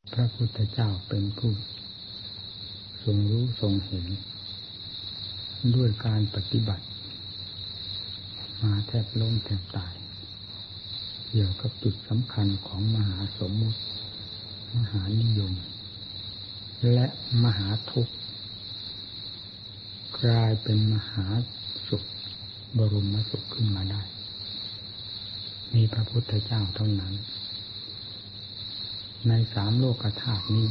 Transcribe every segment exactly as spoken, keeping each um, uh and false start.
พระพุทธเจ้าเป็นผู้ทรงรู้ทรงเห็นด้วยการปฏิบัติมาแทบล้มแทบตายเกี่ยวกับจุดสำคัญของมหาสมมุติมหานิยมและมหาทุกข์กลายเป็นมหาสุขบรมสุขขึ้นมาได้มีพระพุทธเจ้าเท่านั้นในสามโลกธาตุนี้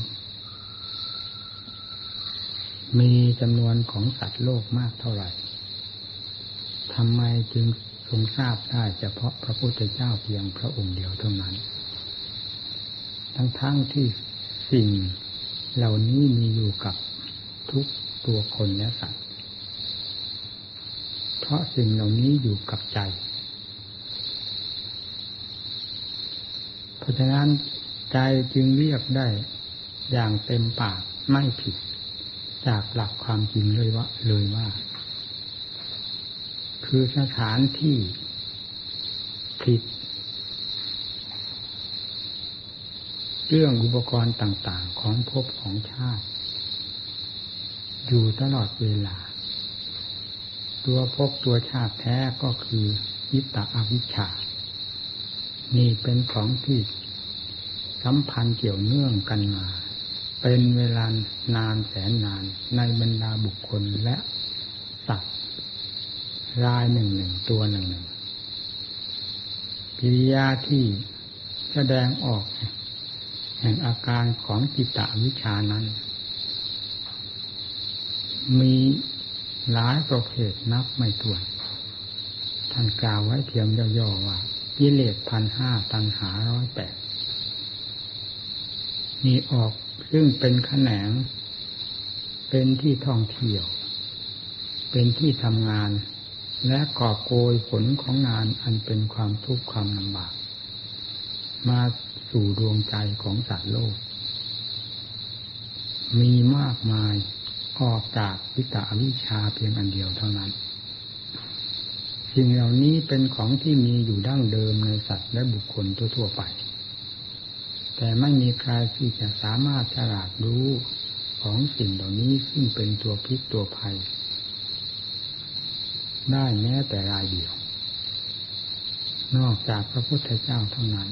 มีจำนวนของสัตว์โลกมากเท่าไหร่ทำไมจึงทรงทราบได้เฉพาะพระพุทธเจ้าเพียงพระองค์เดียวเท่านั้นทั้งๆที่สิ่งเหล่านี้มีอยู่กับทุกตัวคนและสัตว์เพราะสิ่งเหล่านี้อยู่กับใจเพราะฉะนั้นใจจึงเรียกได้อย่างเต็มปากไม่ผิดจากหลักความจริงเลยว่าเลยว่าคือสถานที่ผิดเรื่องอุปกรณ์ต่างๆของภพของชาติอยู่ตลอดเวลาตัวภพตัวชาติแท้ก็คือวิตตอวิชชานี่เป็นของที่สัมพันธ์เกี่ยวเนื่องกันมาเป็นเวลานานแสนนานในบรรดาบุคคลและสัตว์รายหนึ่งหนึ่งตัวหนึ่งหนึ่งกิริยาที่แสดงออกแห่งอาการของจิตตวิชชานั้นมีหลายประเภทนับไม่ถ้วนท่านกล่าวไว้เพียงย่อๆว่ากิเลสพันห้าตัณหาร้อยแปดมีออกซึ่งเป็นแขนงเป็นที่ท่องเที่ยวเป็นที่ทำงานและก่อโกยผลของงานอันเป็นความทุกข์ความลำบากมาสู่ดวงใจของสัตว์โลกมีมากมายออกจากวิตตอวิชชาเพียงอันเดียวเท่านั้นสิ่งเหล่านี้เป็นของที่มีอยู่ดั้งเดิมในสัตว์และบุคคลทั่วๆไปแต่ไม่มีใครที่จะสามารถฉลาดรู้ของสิ่งเหล่านี้ซึ่งเป็นตัวพิษตัวภัยได้แม้แต่รายเดียวนอกจากพระพุทธเจ้าเท่านั้น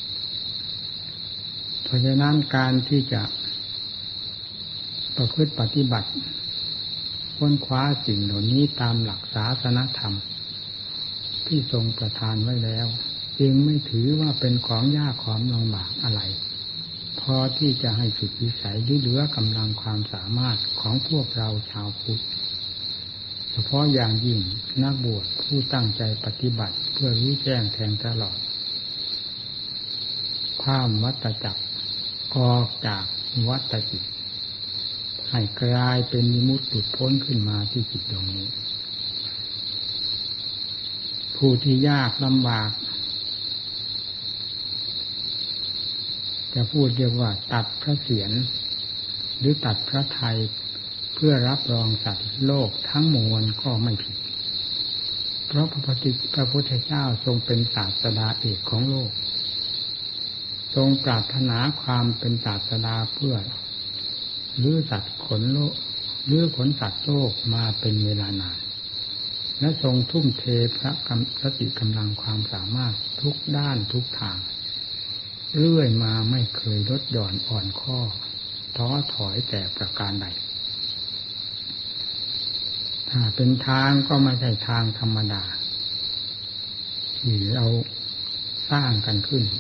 เพราะฉะนั้นการที่จะประพฤติปฏิบัติค้นคว้าสิ่งเหล่านี้ตามหลักศาสนธรรมที่ทรงประทานไว้แล้วจึงไม่ถือว่าเป็นของยากของลำบากอะไรพอที่จะให้สุดวิสัยหรือเหลือกำลังความสามารถของพวกเราชาวพุทธเฉพาะอย่างยิ่งนักบวชผู้ตั้งใจปฏิบัติเพื่อรู้แจ้งแทงตลอดข้ามวัฏจักรออกจากวัฏจิตให้กลายเป็นวิมุตติหลุดพ้นขึ้นมาที่จิตดวงนี้ผู้ที่ยากลำบากจะพูดเรียกว่าตัดพระเศียรหรือตัดพระทัยเพื่อรับรองสัตว์โลกทั้งมวลก็ไม่ผิดเพราะพระพุทธเจ้าทรงเป็นศาสดาเอกของโลกทรงปรารถนาความเป็นศาสดาเพื่อลื้อสัตว์ขนโลกลื้อขนสัตว์โลกมาเป็นเวลานานและทรงทุ่มเทพระกำสติกำลังความสามารถทุกด้านทุกทางเรื่อยมาไม่เคยลดหย่อนอ่อนข้อท้อถอยแต่ประการใดถ้าเป็นทางก็ไม่ใช่ทางธรรมดาที่เราสร้างกันขึ้น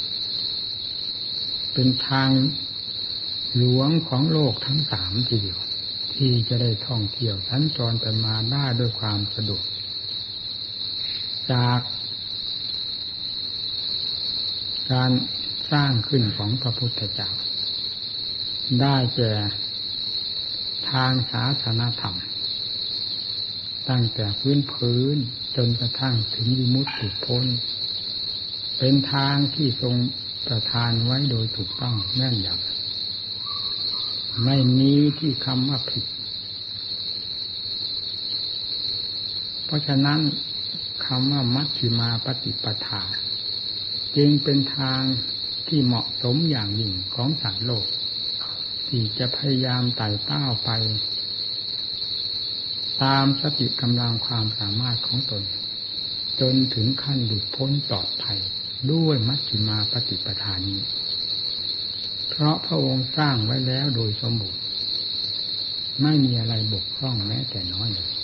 เป็นทางหลวงของโลกทั้งสามทีเดียวที่จะได้ท่องเที่ยวสัญจรไปมาได้ด้วยความสะดวกจากการสร้างขึ้นของพระพุทธเจ้าได้แก่ทางศาสนธรรมตั้งแต่พื้นพื้นจนกระทั่งถึงวิมุตติหลุดพ้นเป็นทางที่ทรงประทานไว้โดยถูกต้องแน่นยำไม่มีที่คำว่าผิดเพราะฉะนั้นคำว่ามัชฌิมาปฏิปทาจึงเป็นทางที่ที่เหมาะสมอย่างยิ่งของสัตว์โลกที่จะพยายามไต่เต้าไปตามสติกำลังความสามารถของตนจนถึงขั้นหลุดพ้นปลอดภัยด้วยมัชฌิมาปฏิปทานี้เพราะพระองค์สร้างไว้แล้วโดยสมบูรณ์ไม่มีอะไรบกพร่องแม้แต่น้อยเลย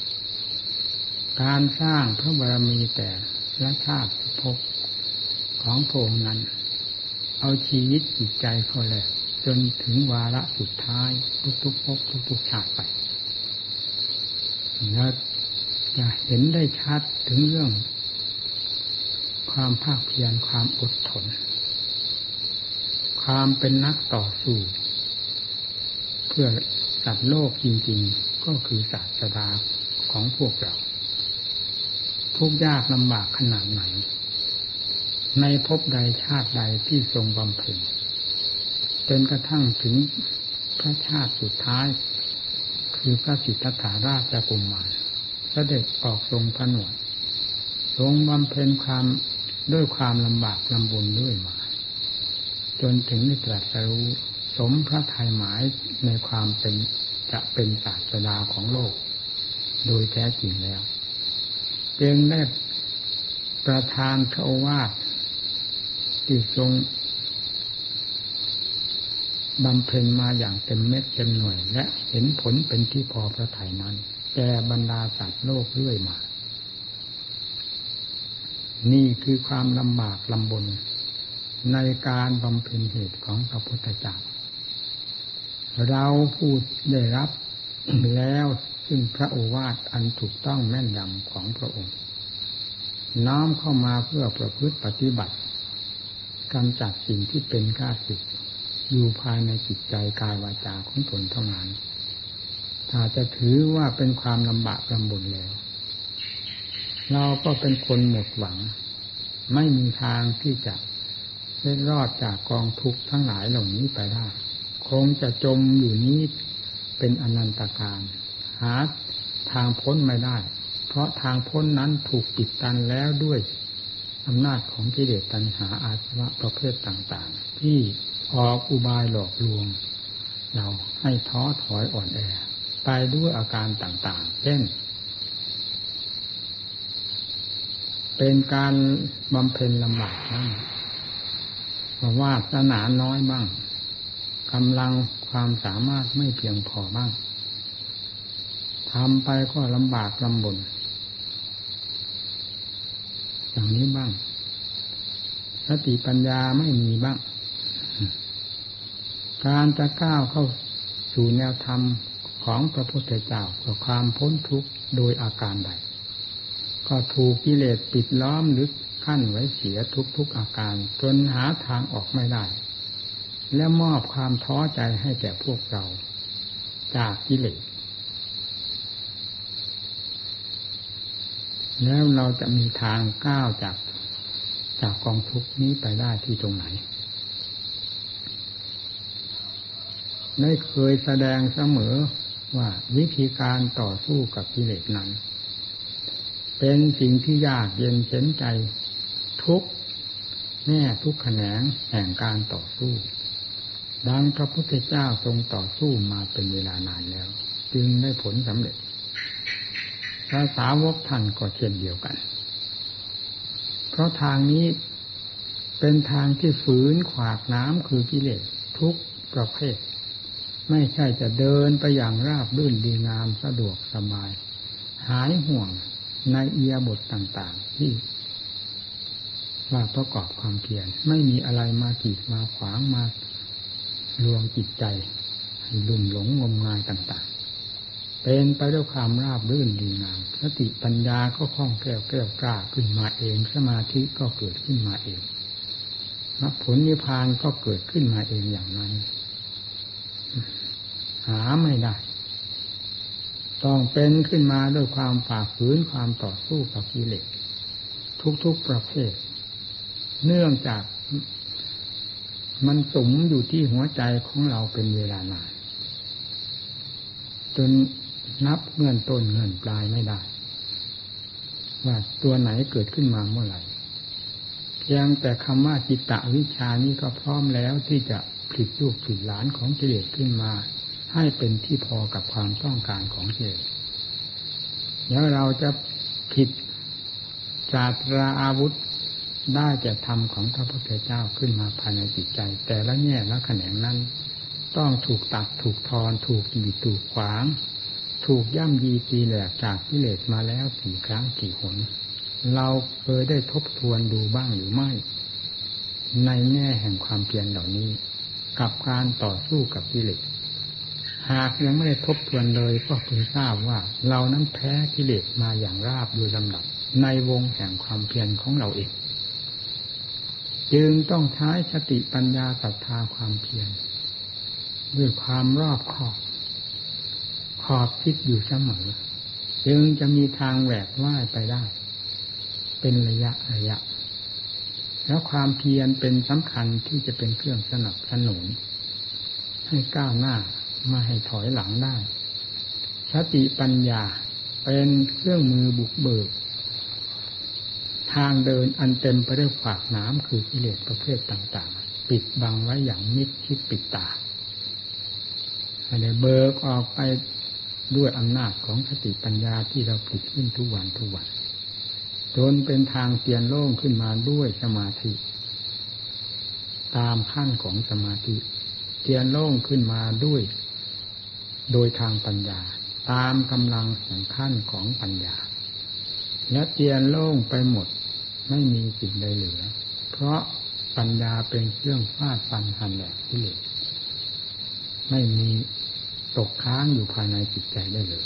การสร้างพระบารมีแต่ละชาติภพของพระองค์นั้นเอาชีวิตจิตใจเขาแหละจนถึงวาระสุดท้ายทุกๆภพทุกๆชาติไปแล้วจะเห็นได้ชัดถึงเรื่องความภาคเพียรความอดทนความเป็นนักต่อสู้เพื่อสัตว์โลกจริงๆก็คือศาสดาของพวกเราทุกข์ยากลำบากขนาดไหนในภพใดชาติใดที่ทรงบำเพ็ญจนกระทั่งถึงพระชาติสุดท้ายคือพระสิทธัตถาราชกุมารเสด็จออกทรงผนวดทรงบำเพ็ญความด้วยความลำบากลำบนด้วยมาจนถึงได้ตรัสรู้สมพระทัยหมายในความเป็นจะเป็นศาสดาของโลกโดยแท้จริงแล้วจึงได้ประทานพระโอวาทที่ทรงบำเพ็ญมาอย่างเต็มเม็ดเต็มหน่วยและเห็นผลเป็นที่พอพระทัยนั้นแก่บรรดาสัตว์โลกเรื่อยมานี่คือความลำบากลำบนในการบำเพ็ญเหตุของพระพุทธเจ้าเราผู้ได้รับแล้วซึ่งพระโอวาทอันถูกต้องแม่นยำของพระองค์น้อมเข้ามาเพื่อประพฤติปฏิบัติกำจัดสิ่งที่เป็นข้าศึกอยู่ภายในจิตใจกายวาจาของตนเท่านั้นถ้าจะถือว่าเป็นความลำบากลำบนแล้วเราก็เป็นคนหมดหวังไม่มีทางที่จะเล็ดรอดจากกองทุกข์ทั้งหลายเหล่านี้ไปได้คงจะจมอยู่นี้เป็นอนันตการหาทางพ้นไม่ได้เพราะทางพ้นนั้นถูกปิดตันแล้วด้วยอำนาจของกิเลสตัณหาอาสวะประเภทต่างๆที่ออกอุบายหลอกลวงเราให้ท้อถอยอ่อนแอไปด้วยอาการต่างๆเช่นเป็นการบำเพ็ญลำบากบ้างวาสนาน้อยบ้างกำลังความสามารถไม่เพียงพอบ้างทำไปก็ลำบากลำบนอย่างนี้บ้างสติปัญญาไม่มีบ้างการจะก้าวเข้าสู่แนวธรรมของพระพุทธเจ้าเพื่อความพ้นทุกข์โดยอาการใดก็ถูกกิเลสปิดล้อมหรือขั้นไว้เสียทุกๆอาการจนหาทางออกไม่ได้และมอบความท้อใจให้แก่พวกเราจากกิเลสแล้วเราจะมีทางก้าวจากจากกองทุกข์นี้ไปได้ที่ตรงไหนได้เคยแสดงเสมอว่าวิธีการต่อสู้กับกิเลสนั้นเป็นสิ่งที่ยากเย็นเข็ญใจทุกแง่ทุกแขนงแห่งการต่อสู้ดังพระพุทธเจ้าทรงต่อสู้มาเป็นเวลานานแล้วจึงได้ผลสำเร็จพระสาวกท่านก็เช่นเดียวกันเพราะทางนี้เป็นทางที่ฝืนขวากน้ำคือกิเลสทุกประเภทไม่ใช่จะเดินไปอย่างราบรื่นดีงามสะดวกสบายหายห่วงในอิริยาบถต่างๆที่ว่าประกอบความเพียรไม่มีอะไรมากีดมาขวางมาลวงจิตใจให้ลุ่มหลงงมงายต่างๆเป็นไปด้วยความราบรื่นดีงามสติปัญญาก็คล่องแคล่วแกล้วกล้าขึ้นมาเองสมาธิก็เกิดขึ้นมาเองมรรคผลนิพพานก็เกิดขึ้นมาเองอย่างนั้นหาไม่ได้ต้องเป็นขึ้นมาด้วยความฝ่าฝืนความต่อสู้กับกิเลสทุกๆประเภทเนื่องจากมันสมอยู่ที่หัวใจของเราเป็นเวลานานจนนับเงื่อนต้นเงื่อนปลายไม่ได้ว่าตัวไหนเกิดขึ้นมาเมื่อไหร่เพียงแต่คำว่าจิตตวิชชานี้ก็พร้อมแล้วที่จะผลิตลูกผลิตหลานของกิเลสขึ้นมาให้เป็นที่พอกับความต้องการของกิเลสแล้วเราจะผิดศาสตราอาวุธได้แต่ธรรมของพระพุทธเจ้าขึ้นมาภายในจิตใจแต่ละแง่ละแขนงนั้นต้องถูกตัดถูกทอนถูกกีดถูกขวางถูกย่ำยีตีแหลกจากกิเลสมาแล้วกี่ครั้งกี่หนเราเคยได้ทบทวนดูบ้างหรือไม่ในแง่แห่งความเพียรเหล่านี้กับการต่อสู้กับกิเลสหากยังไม่ได้ทบทวนเลยก็เพิ่งทราบว่าเรานั้นแพ้กิเลสมาอย่างราบโดยลำดับในวงแห่งความเพียรของเราเองจึงต้องใช้สติปัญญาศรัทธาความเพียรด้วยความรอบคอบขอบคิดอยู่เสมอจึงจะมีทางแหวกว่ายไปได้เป็นระยะระยะแล้วความเพียรเป็นสำคัญที่จะเป็นเครื่องสนับสนุนให้ก้าวหน้ามาให้ถอยหลังได้สติปัญญาเป็นเครื่องมือบุกเบิกทางเดินอันเต็มไปด้วยขวากหนามคือกิเลสประเภทต่างๆปิดบังไว้อย่างมิดชิดปิดตาให้ได้เบิกออกไปด้วยอำนาจของสติปัญญาที่เราผลิตขึ้นทุกวันทุกวันจนเป็นทางเตียนโล่งขึ้นมาด้วยสมาธิตามขั้นของสมาธิเตียนโล่งขึ้นมาด้วยโดยทางปัญญาตามกำลังของขั้นของปัญญาและเตียนโล่งไปหมดไม่มีสิ่งใดเหลือเพราะปัญญาเป็นเครื่องฟาดฟันหันแหลกกิเลสไม่มีตกค้างอยู่ภายในจิตใจได้เลย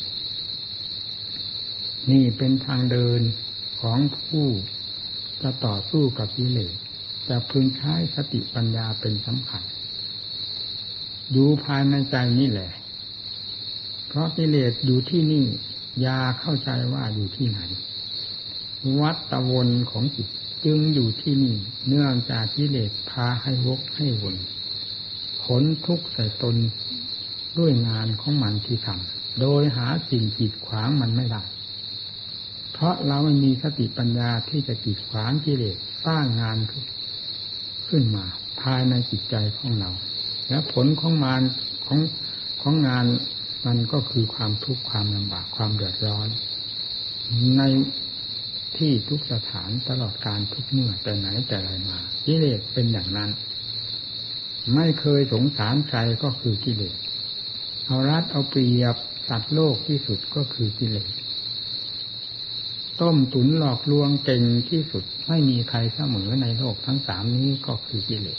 นี่เป็นทางเดินของผู้จะต่อสู้กับกิเลสจะพึงใช้สติปัญญาเป็นสำคัญอยู่ภายในใจนี่แหละเพราะกิเลสอยู่ที่นี่อย่าเข้าใจว่าอยู่ที่ไหนวัฏวนของจิตจึงอยู่ที่นี่เนื่องจากกิเลสพาให้วกให้วนขนทุกข์ใส่ตนด้วยงานของมันที่ทำโดยหาสิ่งกีดขวางมันไม่ได้เพราะเราไม่มีสติปัญญาที่จะกีดขวางกิเลสสร้างงานขึ้นมาภายในจิตใจของเราและผลของมันของของงานมันก็คือความทุกข์ความลำบากความเดือดร้อนในที่ทุกสถานตลอดการทุกเมื่อแต่ไหนแต่ไรมากิเลสเป็นอย่างนั้นไม่เคยสงสารใครก็คือกิเลสเอารัดเอาเปรียบสัตว์โลกที่สุดก็คือกิเลสต้มตุ๋นหลอกลวงเก่งที่สุดไม่มีใครเสมอในโลกทั้งสามนี้ก็คือกิเลส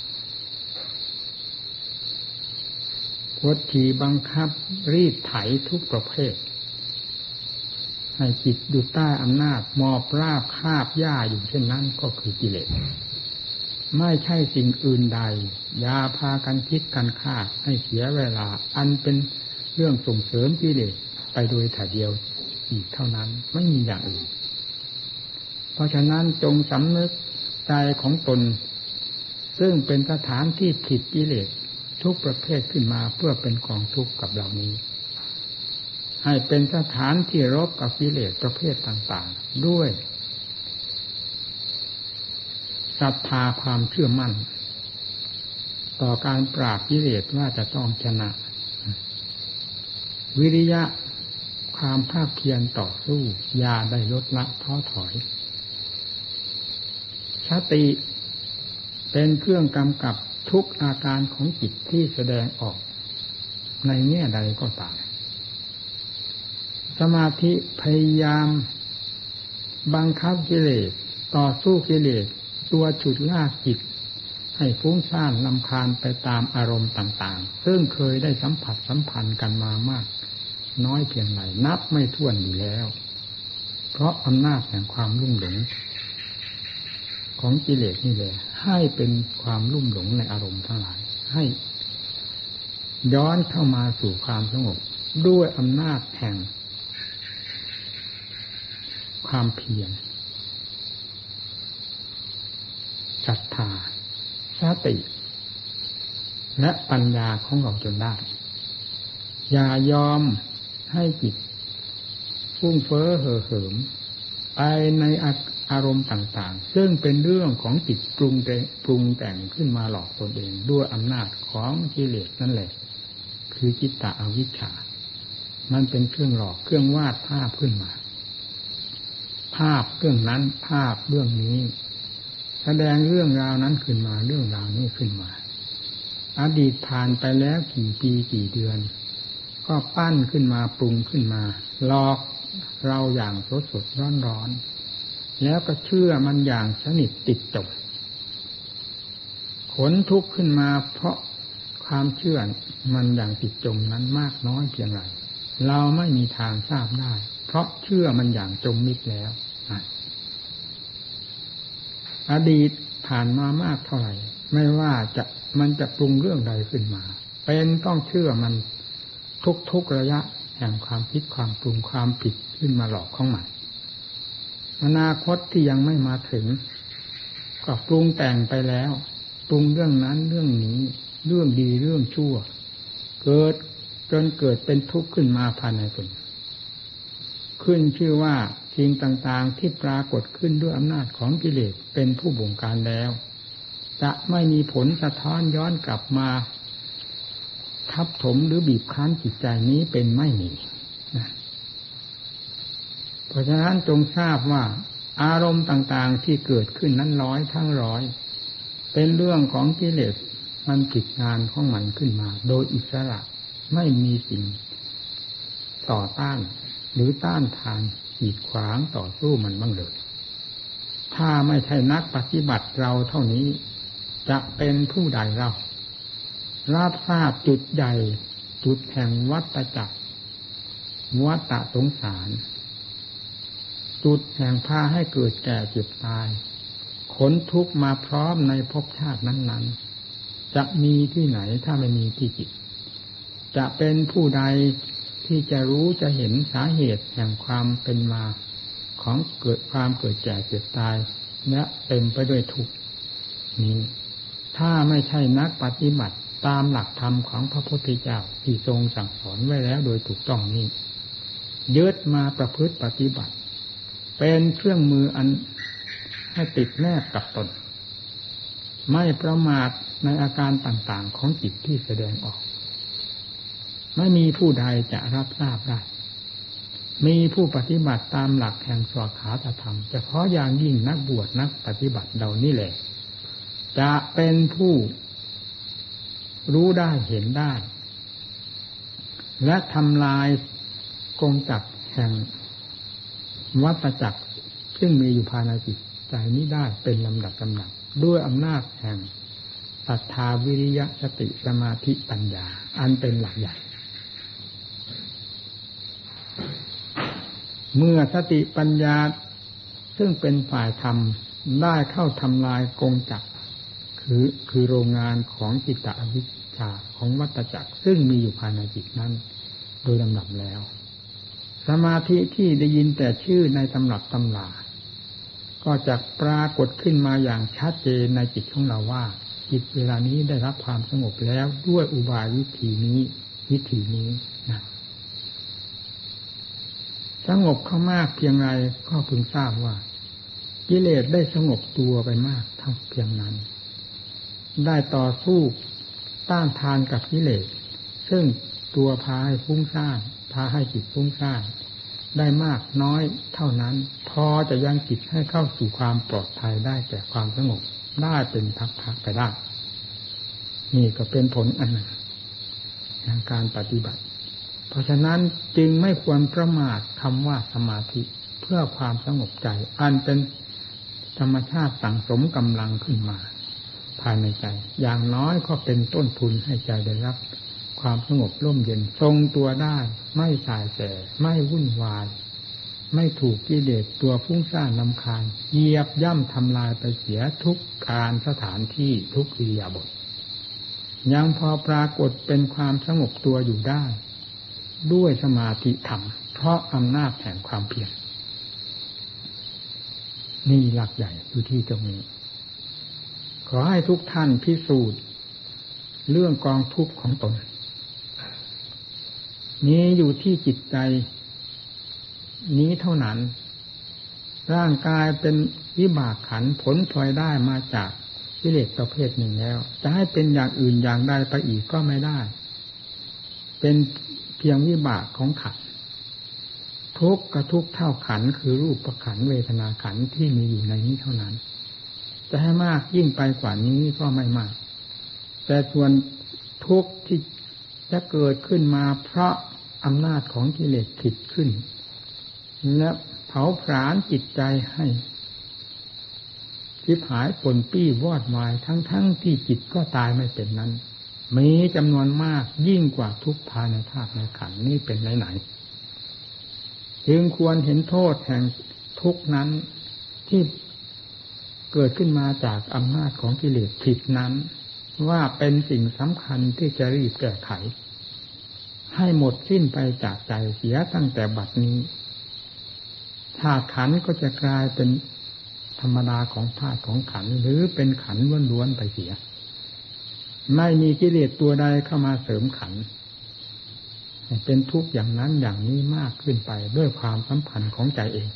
กดขี่บังคับรีดไถทุกประเภทให้จิตอยู่ใต้อำนาจมอบราบคาบหญ้าอยู่เช่นนั้นก็คือกิเลสไม่ใช่สิ่งอื่นใดอย่าพากันคิดกันฆ่าให้เสียเวลาอันเป็นเรื่องส่งเสริมกิเลสไปโดยถ่ายเดียวอีกเท่านั้นไม่มีอย่างอื่นเพราะฉะนั้นจงสำนึกใจของตนซึ่งเป็นสถานที่ผลิตกิเลสทุกประเภทขึ้นมาเพื่อเป็นกองทุกข์กับเหล่านี้ให้เป็นสถานที่รบกับกิเลสประเภทต่างๆด้วยศรัทธาความเชื่อมั่นต่อการปราบกิเลสว่าจะต้องชนะวิริยะความภาคเพียรต่อสู้อย่าได้ลดละท้อถอยสติเป็นเครื่องกำกับทุกอาการของจิตที่แสดงออกในแง่ใดก็ตามสมาธิพยายามบังคับกิเลสต่อสู้กิเลสตัวฉุดลากจิตให้ฟุ้งซ่านรำคาญไปตามอารมณ์ต่างๆซึ่งเคยได้สัมผัสสัมพันธ์กันมามากน้อยเพียงไรนับไม่ถ้วนอยู่แล้วเพราะอำนาจแห่งความลุ่มหลงของกิเลสนี่แหละให้เป็นความลุ่มหลงในอารมณ์ทั้งหลายให้ย้อนเข้ามาสู่ความสงบด้วยอำนาจแห่งความเพียรศรัทธาสติและปัญญาของเราจนได้อย่ายอมให้จิตฟุ้งเฟ้อเห่อเหิมไปในอารมณ์ต่างๆซึ่งเป็นเรื่องของจิตปรุงแต่งปรุงแต่งขึ้นมาหลอกตนเองด้วยอำนาจของกิเลสนั่นแหละคือจิตตอวิชชามันเป็นเครื่องหลอกเครื่องวาดภาพขึ้นมาภาพเรื่องนั้นภาพเรื่องนี้แสดงเรื่องราวนั้นขึ้นมาเรื่องราวนี้ขึ้นมาอดีตผ่านไปแล้วกี่ปีกี่เดือนก็ปั้นขึ้นมาปรุงขึ้นมาหลอกเราอย่างสดสดร้อนร้อนแล้วก็เชื่อมันอย่างสนิทติดจมขนทุกข์ขึ้นมาเพราะความเชื่อมันอย่างติดจมนั้นมากน้อยเพียงไรเราไม่มีทางทราบได้เพราะเชื่อมันอย่างจมมิดแล้วอดีตผ่านมามากเท่าไหร่ไม่ว่าจะมันจะปรุงเรื่องใดขึ้นมาเป็นต้องเชื่อมันทุกๆระยะแห่งความคิดความปรุงความผิดขึ้นมาหลอกของมันอนาคตที่ยังไม่มาถึงก็ปรุงแต่งไปแล้วปรุงเรื่องนั้นเรื่องนี้เรื่องดีเรื่องชั่วเกิดจนเกิดเป็นทุกข์ขึ้นมาภายในตนขึ้นชื่อว่าสิ่งต่างๆที่ปรากฏขึ้นด้วยอำนาจของกิเลสเป็นผู้บงการแล้วจะไม่มีผลสะท้อนย้อนกลับมาทับถมหรือบีบคั้นจิตใจนี้เป็นไม่มีนะเพราะฉะนั้นจงทราบว่าอารมณ์ต่างๆที่เกิดขึ้นนั้นร้อยทั้งร้อยเป็นเรื่องของกิเลสมันผิดงานของมันขึ้นมาโดยอิสระไม่มีสิ่งต่อต้านหรือต้านทานกีดขวางต่อสู้มันบ้างเลยถ้าไม่ใช่นักปฏิบัติเราเท่านี้จะเป็นผู้ใดเรารับทราบจุดใหญ่จุดแห่งวัฏจักรวัฏสงสารจุดแห่งพาให้เกิดแก่เจ็บตายขนทุกข์มาพร้อมในภพชาตินั้นๆจะมีที่ไหนถ้าไม่มีที่จิตจะเป็นผู้ใดที่จะรู้จะเห็นสาเหตุแห่งความเป็นมาของเกิดความเกิดแก่เจ็บตายและเต็มไปด้วยทุกข์นี้ถ้าไม่ใช่นักปฏิบัติตามหลักธรรมของพระพุทธเจ้าที่ทรงสั่งสอนไว้แล้วโดยถูกต้องนี้ยึดมาประพฤติปฏิบัติเป็นเครื่องมืออันให้ติดแนบกับตนไม่ประมาทในอาการต่างๆของจิตที่แสดงออกไม่มีผู้ใดจะรับทราบได้มีผู้ปฏิบัติตามหลักแห่งสวขาตธรรมเฉพาะอย่างยิ่งนักบวชนักปฏิบัติเหล่านี้แหละจะเป็นผู้รู้ได้เห็นได้และทำลายกงจักรแห่งวัฏจักรซึ่งมีอยู่ภายในจิตใจนี้ได้เป็นลำดับลำดับด้วยอำนาจแห่งศรัทธาวิริยะสติสมาธิปัญญาอันเป็นหลักใหญ่เมื่อสติปัญญาซึ่งเป็นฝ่ายธรรมได้เข้าทำลายกงจักรคือคือโรงงานของจิตตอวิชชาของวัฏจักรซึ่งมีอยู่ภายในจิตนั้นโดยลำดับแล้วสมาธิที่ได้ยินแต่ชื่อในตำรับตำราก็จะปรากฏขึ้นมาอย่างชัดเจนในจิตของเราว่าจิตเวลานี้ได้รับความสงบแล้วด้วยอุบายวิธีนี้วิธีนี้นะสงบเข้ามากเพียงไรก็พึงทราบว่ากิเลสได้สงบตัวไปมากเท่าเพียงนั้นได้ต่อสู้ต้านทานกับกิเลสซึ่งตัวพาให้ฟุ้งซ่านพาให้จิตฟุ้งซ่านได้มากน้อยเท่านั้นพอจะยังจิตให้เข้าสู่ความปลอดภัยได้แก่ความสงบได้เป็นพักๆไปได้นี่ก็เป็นผลอันหนึ่งแห่งการปฏิบัติเพราะฉะนั้นจึงไม่ควรประมาทคำว่าสมาธิเพื่อความสงบใจอันเป็นธรรมชาติสั่งสมกำลังขึ้นมาภายในใจอย่างน้อยก็เป็นต้นทุนให้ใจได้รับความสงบร่มเย็นทรงตัวได้ไม่สายแสไม่วุ่นวายไม่ถูกกิเลสตัวฟุ้งซ่านรำคาญเหยียบย่ำทำลายไปเสียทุกการสถานที่ทุกอิริยาบถยังพอปรากฏเป็นความสงบตัวอยู่ได้ด้วยสมาธิธรรมเพราะอำนาจแห่งความเพียรนี่หลักใหญ่อยู่ที่ตรงนี้ขอให้ทุกท่านพิสูจน์เรื่องกองทุกข์ของตนนี้อยู่ที่จิตใจนี้เท่านั้นร่างกายเป็นวิบากขันธ์ผลพลอยได้มาจากกิเลสประเภทหนึ่งแล้วจะให้เป็นอย่างอื่นอย่างใดไปอีกก็ไม่ได้เป็นเพียงวิบากของขันธ์ทุกข์กับทุกข์เท่าขันธ์คือรูปขันธ์เวทนาขันธ์ที่มีอยู่ในนี้เท่านั้นจะให้มากยิ่งไปกว่านี้ก็ไม่มากแต่ส่วนทุกข์ที่จะเกิดขึ้นมาเพราะอำนาจของกิเลสผิดขึ้นและเผาผลาญจิตใจให้ชิบหายปนปี้วอดวายทั้งๆ ท, ที่จิตก็ตายไม่เป็นนั้นมีจำนวนมากยิ่งกว่าทุกข์ภายในธาตุในขันธ์นี้เป็นไหนๆจึงควรเห็นโทษแห่งทุกข์นั้นที่เกิดขึ้นมาจากอำนาจของกิเลสผิดนั้นว่าเป็นสิ่งสำคัญที่จะรีบแก้ไขให้หมดสิ้นไปจากใจเสียตั้งแต่บัดนี้ธาตุขันธ์ก็จะกลายเป็นธรรมดาของธาตุของขันธ์หรือเป็นขันธ์ล้วนๆไปเสียไม่มีกิเลสตัวใดเข้ามาเสริมขันธ์เป็นทุกข์อย่างนั้นอย่างนี้มากขึ้นไปด้วยความสัมพันธ์ของใจเอง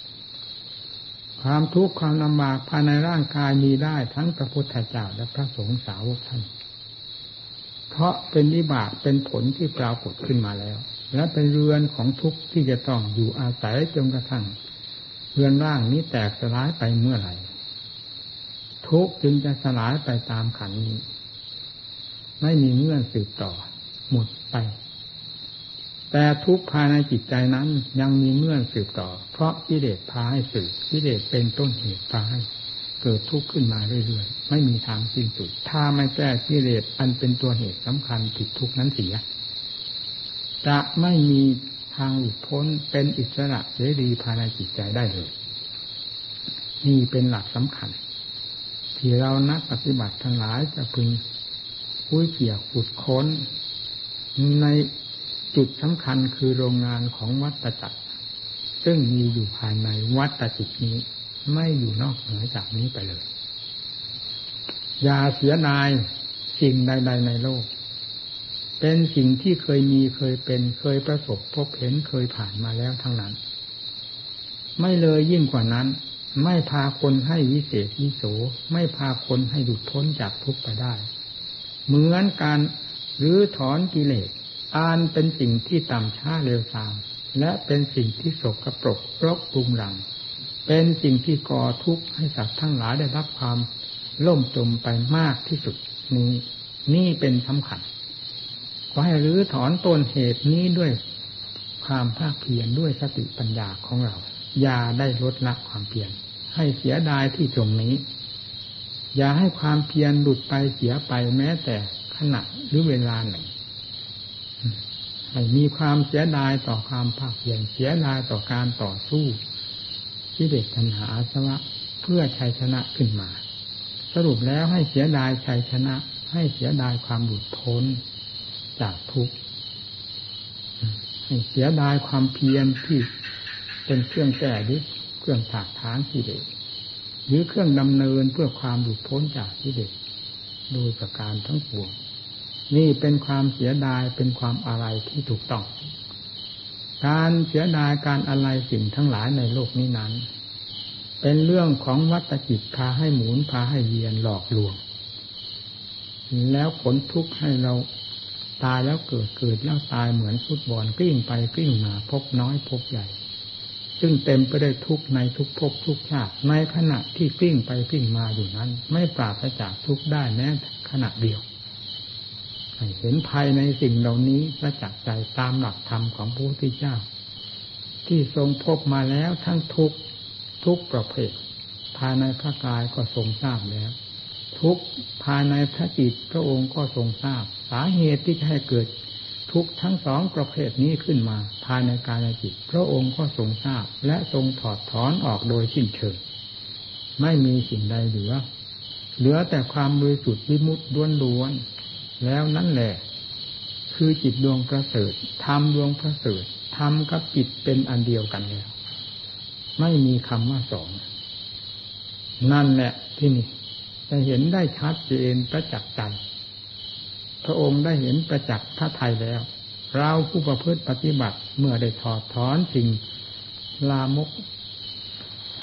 ความทุกข์ความลำบากภายในร่างกายมีได้ทั้งพระพุทธเจ้าและพระสงฆ์สาวกท่านเพราะเป็นวิบากเป็นผลที่ปรากฏขึ้นมาแล้วและเป็นเรือนของทุกข์ที่จะต้องอยู่อาศัยจนกระทั่งเรือนร่างนี้แตกสลายไปเมื่อไหร่ทุกข์จึงจะสลายไปตามขันธ์นี้ไม่มีเงื่อนสืบต่อหมดไปแต่ทุกข์ภายในจิตใจนั้นยังมีเงื่อนสืบต่อเพราะกิเลสพาให้สืบกิเลสเป็นต้นเหตุพาให้เกิดทุกข์ขึ้นมาเรื่อยๆไม่มีทางสิ้นสุดถ้าไม่แก้กิเลสอันเป็นตัวเหตุสำคัญผิดทุกข์นั้นเสียจะไม่มีทางหลุดพ้นเป็นอิสระเสรีภายในจิตใจได้เลยนี่เป็นหลักสำคัญที่เรานักปฏิบัติทั้งหลายจะพึงคุ้ยเกี่ยวขุดค้นในจุดสำคัญคือโรงงานของวัฏจักรซึ่งมีอยู่ภายในวัฏจิตนี้ไม่อยู่นอกเหนือจากนี้ไปเลยอย่าเสียดายสิ่งใดๆในโลกเป็นสิ่งที่เคยมีเคยเป็นเคยประสบพบเห็นเคยผ่านมาแล้วทั้งนั้นไม่เลยยิ่งกว่านั้นไม่พาคนให้วิเศษวิโสไม่พาคนให้หลุดพ้นจากทุกข์ไปได้เหมือนการรื้อถอนกิเลสอันเป็นสิ่งที่ต่ำช้าเร็วทรามและเป็นสิ่งที่สกปรกรกรุงรังเป็นสิ่งที่ก่อทุกข์ให้สัตว์ทั้งหลายได้รับความล่มจมไปมากที่สุดนี้นี่เป็นสำคัญขอให้รื้อถอนต้นเหตุนี้ด้วยความภาคเพียรด้วยสติปัญญาของเราอย่าได้ลดละความเพียรให้เสียดายที่ตรงนี้อย่าให้ความเพียรหลุดไปเสียไปแม้แต่ขณะหรือเวลาหนึ่งให้มีความเสียดายต่อความภาคเพียรเสียดายต่อการต่อสู้กิเลสตัณหาอาสวะเพื่อชัยชนะขึ้นมาสรุปแล้วให้เสียดายชัยชนะให้เสียดายความหลุดพ้นจากทุกข์ให้เสียดายความเพียรที่เป็นเครื่องแก้หรือเครื่องถากถางกิเลสหรือเครื่องดำเนินเพื่อความหลุดพ้นจากกิเลสโดยประการทั้งปวงนี่เป็นความเสียดายเป็นความอะไรที่ถูกต้องการเสียดายการอะไรสิ่งทั้งหลายในโลกนี้นั้นเป็นเรื่องของวัฏจิตพาให้หมุนพาให้เวียนหลอกลวงแล้วผลทุกข์ให้เราตายแล้วเกิดเกิดแล้วตายเหมือนฟุตบอลกลิ้งไปกลิ้งมาพบน้อยพบใหญ่ซึ่งเต็มไปด้วยทุกข์ในทุกภพทุกชาติในขณะที่กลิ้งไปกลิ้งมาอยู่นั้นไม่ปราศจากทุกข์ได้แม้ขณะเดียวให้เห็นภายในสิ่งเหล่านี้ประจักษ์ใจตามหลักธรรมของพระพุทธเจ้าที่ทรงพบมาแล้วทั้งทุกข์ทุกประเภทภายในพระกายก็ทรงทราบแล้วทุกภายในพระจิตพระองค์ก็ทรงทราบสาเหตุที่จะให้เกิดทุกทั้งสองประเภทนี้ขึ้นมาภายในกายจิตพระองค์ก็ทรงทราบและทรงถอดถอนออกโดยสิ้นเชิงไม่มีสิ่งใดเหลือเหลือแต่ความบริสุทธิ์วิมุตติล้วนๆแล้วนั่นแหละคือจิตดวงประเสริฐธรรมดวงประเสริฐธรรมกับจิตเป็นอันเดียวกันแล้วไม่มีคำว่าสองนั่นแหละที่นี่จะเห็นได้ชัดเจนประจักษ์ใจพระองค์ได้เห็นประจักษ์พระทัยแล้วเราผู้ประพฤติปฏิบัติเมื่อได้ถอดถอนสิ่งลามก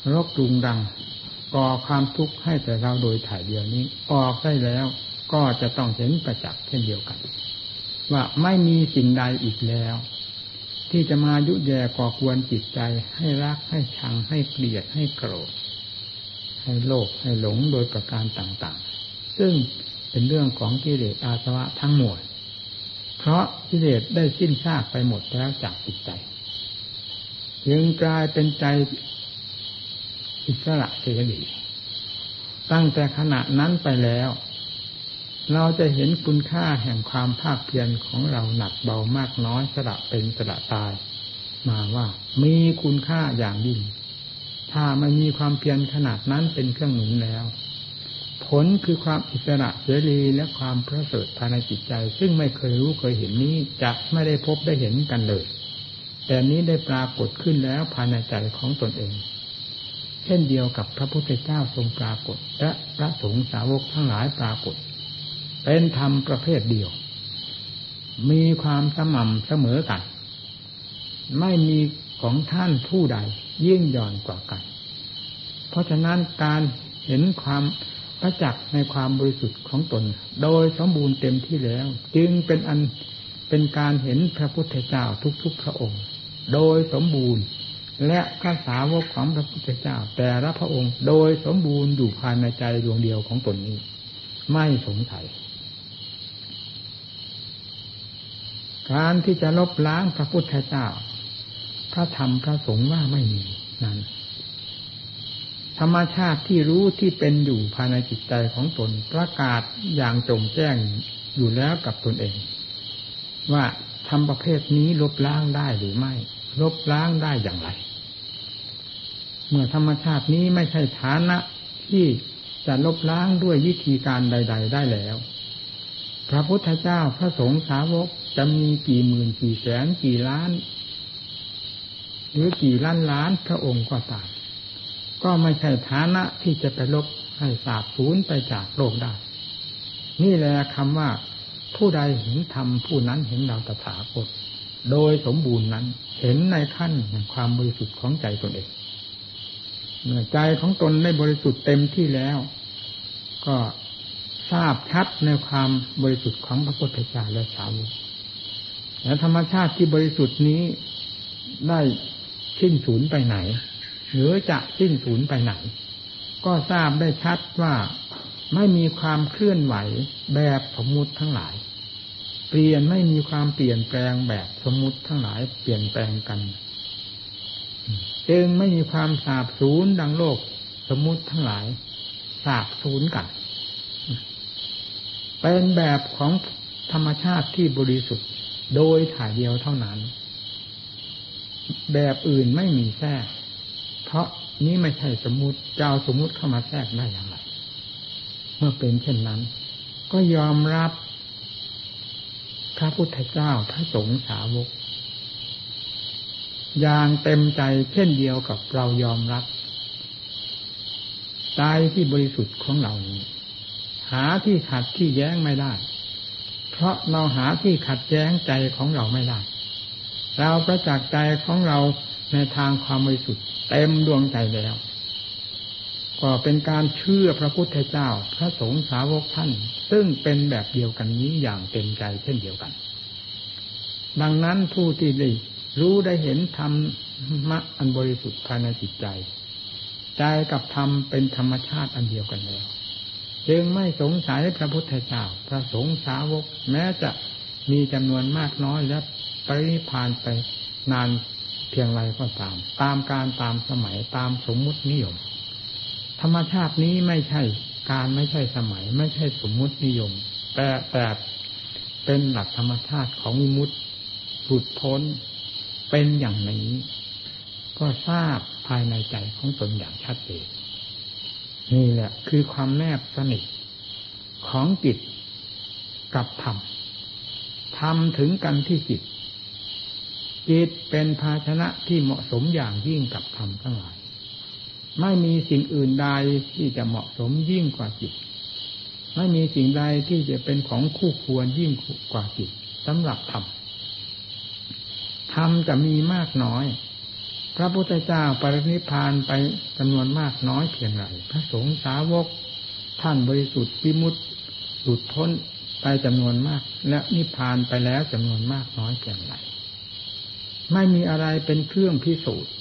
รกรุงรังก่อความทุกข์ให้แต่เราโดยถ่ายเดียวนี้ออกได้แล้วก็จะต้องเห็นประจักษ์เช่นเดียวกันว่าไม่มีสิ่งใดอีกแล้วที่จะมายุแย่ก่อกวนจิตใจให้รักให้ชังให้เกลียดให้โกรธให้โลภให้หลงโดยประการต่างๆซึ่งเป็นเรื่องของกิเลสอาสวะทั้งหมดเพราะกิเลสได้สิ้นซากไปหมดแล้วจากจิตใจจึงกลายเป็นใจอิสระเสรีตั้งแต่ขณะนั้นไปแล้วเราจะเห็นคุณค่าแห่งความภาคเพียรของเราหนักเบามากน้อยสละเป็นสละตายมาว่ามีคุณค่าอย่างยิ่งถ้าไม่มีความเพียรขนาดนั้นเป็นเครื่องหนุนแล้วผลคือความอิสระเสรีและความประเสริฐภายในจิตใจซึ่งไม่เคยรู้เคยเห็นนี้จะไม่ได้พบได้เห็นกันเลยแต่นี้ได้ปรากฏขึ้นแล้วภายในใจของตนเองเช่นเดียวกับพระพุทธเจ้าทรงปรากฏและพระสงฆ์สาวกทั้งหลายปรากฏเป็นธรรมประเภทเดียวมีความสม่ำเสมอกันไม่มีของท่านผู้ใดยิ่งหย่อนกว่ากันเพราะฉะนั้นการเห็นความประจักษ์ในความบริสุทธิ์ของตนโดยสมบูรณ์เต็มที่แล้วจึงเป็นอันเป็นการเห็นพระพุทธเจ้าทุกๆพระองค์โดยสมบูรณ์และพระสาวกของพระพุทธเจ้าแต่ละพระองค์โดยสมบูรณ์อยู่ภายในใจดวงเดียวของตนนี้ไม่สงสัยการที่จะลบล้างพระพุทธเจ้าพระธรรมพระสงฆ์ว่าไม่มีนั้นธรรมชาติที่รู้ที่เป็นอยู่ภายในจิตใจของตนประกาศอย่างจงแจ้งอยู่แล้วกับตนเองว่าธรรมประเภทนี้ลบล้างได้หรือไม่ลบล้างได้อย่างไรเมื่อธรรมชาตินี้ไม่ใช่ฐานะที่จะลบล้างด้วยวิธีการใดๆได้แล้วพระพุทธเจ้าพระสงฆ์สาวกจะมีกี่หมื่นกี่แสนกี่ล้านหรือกี่ล้านล้านพระองค์ก็ตามก็ไม่ใช่ฐานะที่จะไปลบให้สาบสูญไปจากโลกได้นี่แหละคำว่าผู้ใดเห็นธรรมผู้นั้นเห็นเราตถาคตโดยสมบูรณ์นั้นเห็นในขั้นแห่งความบริสุทธิ์ของใจตนเองเมื่อใจของตนได้บริสุทธิ์เต็มที่แล้วก็ทราบชัดในความบริสุทธิ์ของพระพุทธเจ้าและสาวกและธรรมชาติที่บริสุทธิ์นี้ได้สิ้นสูญไปไหนหรือจะสิ้นสูญไปไหนก็ทราบได้ชัดว่าไม่มีความเคลื่อนไหวแบบสมมุติทั้งหลายเปลี่ยนไม่มีความเปลี่ยนแปลงแบบสมมุติทั้งหลายเปลี่ยนแปลงกันจึงไม่มีความสาบสูญดังโลกสมมุติทั้งหลายสาบสูญกันเป็นแบบของธรรมชาติที่บริสุทธิ์โดยถ่ายเดียวเท่านั้นแบบอื่นไม่มีแทรกเพราะนี้ไม่ใช่สมมุติเจ้าสมมุติเข้ามาแทรกได้อย่างไรเมื่อเป็นเช่นนั้นก็ยอมรับพระพุทธเจ้าพระสงฆ์สาวกอย่างเต็มใจเช่นเดียวกับเรายอมรับใจที่บริสุทธิ์ของเรานี้หาที่ขัดที่แย้งไม่ได้เพราะเราหาที่ขัดแย้งใจของเราไม่ได้เราประจักษ์ใจของเราในทางความบริสุทธิ์เต็มดวงใจแล้วก็เป็นการเชื่อพระพุทธเจ้าพระสงฆ์สาวกท่านซึ่งเป็นแบบเดียวกันนี้อย่างเต็มใจเช่นเดียวกันดังนั้นผู้ที่ได้รู้ได้เห็นธรรมะอันบริสุทธิ์ภายในจิตใจใจกับธรรมเป็นธรรมชาติอันเดียวกันแล้วจึงไม่สงสัยพระพุทธเจ้าพระสงฆ์สาวกแม้จะมีจำนวนมากน้อยและปรินิพพานไปนานเพียงไรก็ตามตามการตามสมัยตามสมมุตินิยมธรรมชาตินี้ไม่ใช่การไม่ใช่สมัยไม่ใช่สมมุตินิยมแต่แต่เป็นหลักธรรมชาติของวิมุตติหลุดพ้นเป็นอย่างนี้ก็ทราบภายในใจของตนอย่างชัดเจนนี่แหละคือความแนบสนิทของจิตกับธรรมธรรมถึงกันที่จิตจิตเป็นภาชนะที่เหมาะสมอย่างยิ่งกับธรรมทั้งหลายไม่มีสิ่งอื่นใดที่จะเหมาะสมยิ่งกว่าจิตไม่มีสิ่งใดที่จะเป็นของคู่ควรยิ่งกว่าจิตสำหรับธรรมธรรมจะมีมากน้อยพระพุทธเจ้าปรินิพพานไปจำนวนมากน้อยเพียงไรพระสงฆ์สาวกท่านบริสุทธิ์วิมุตติหลุดพ้นไปจำนวนมากและนิพพานไปแล้วจำนวนมากน้อยเพียงไรไม่มีอะไรเป็นเครื่องพิสูจน์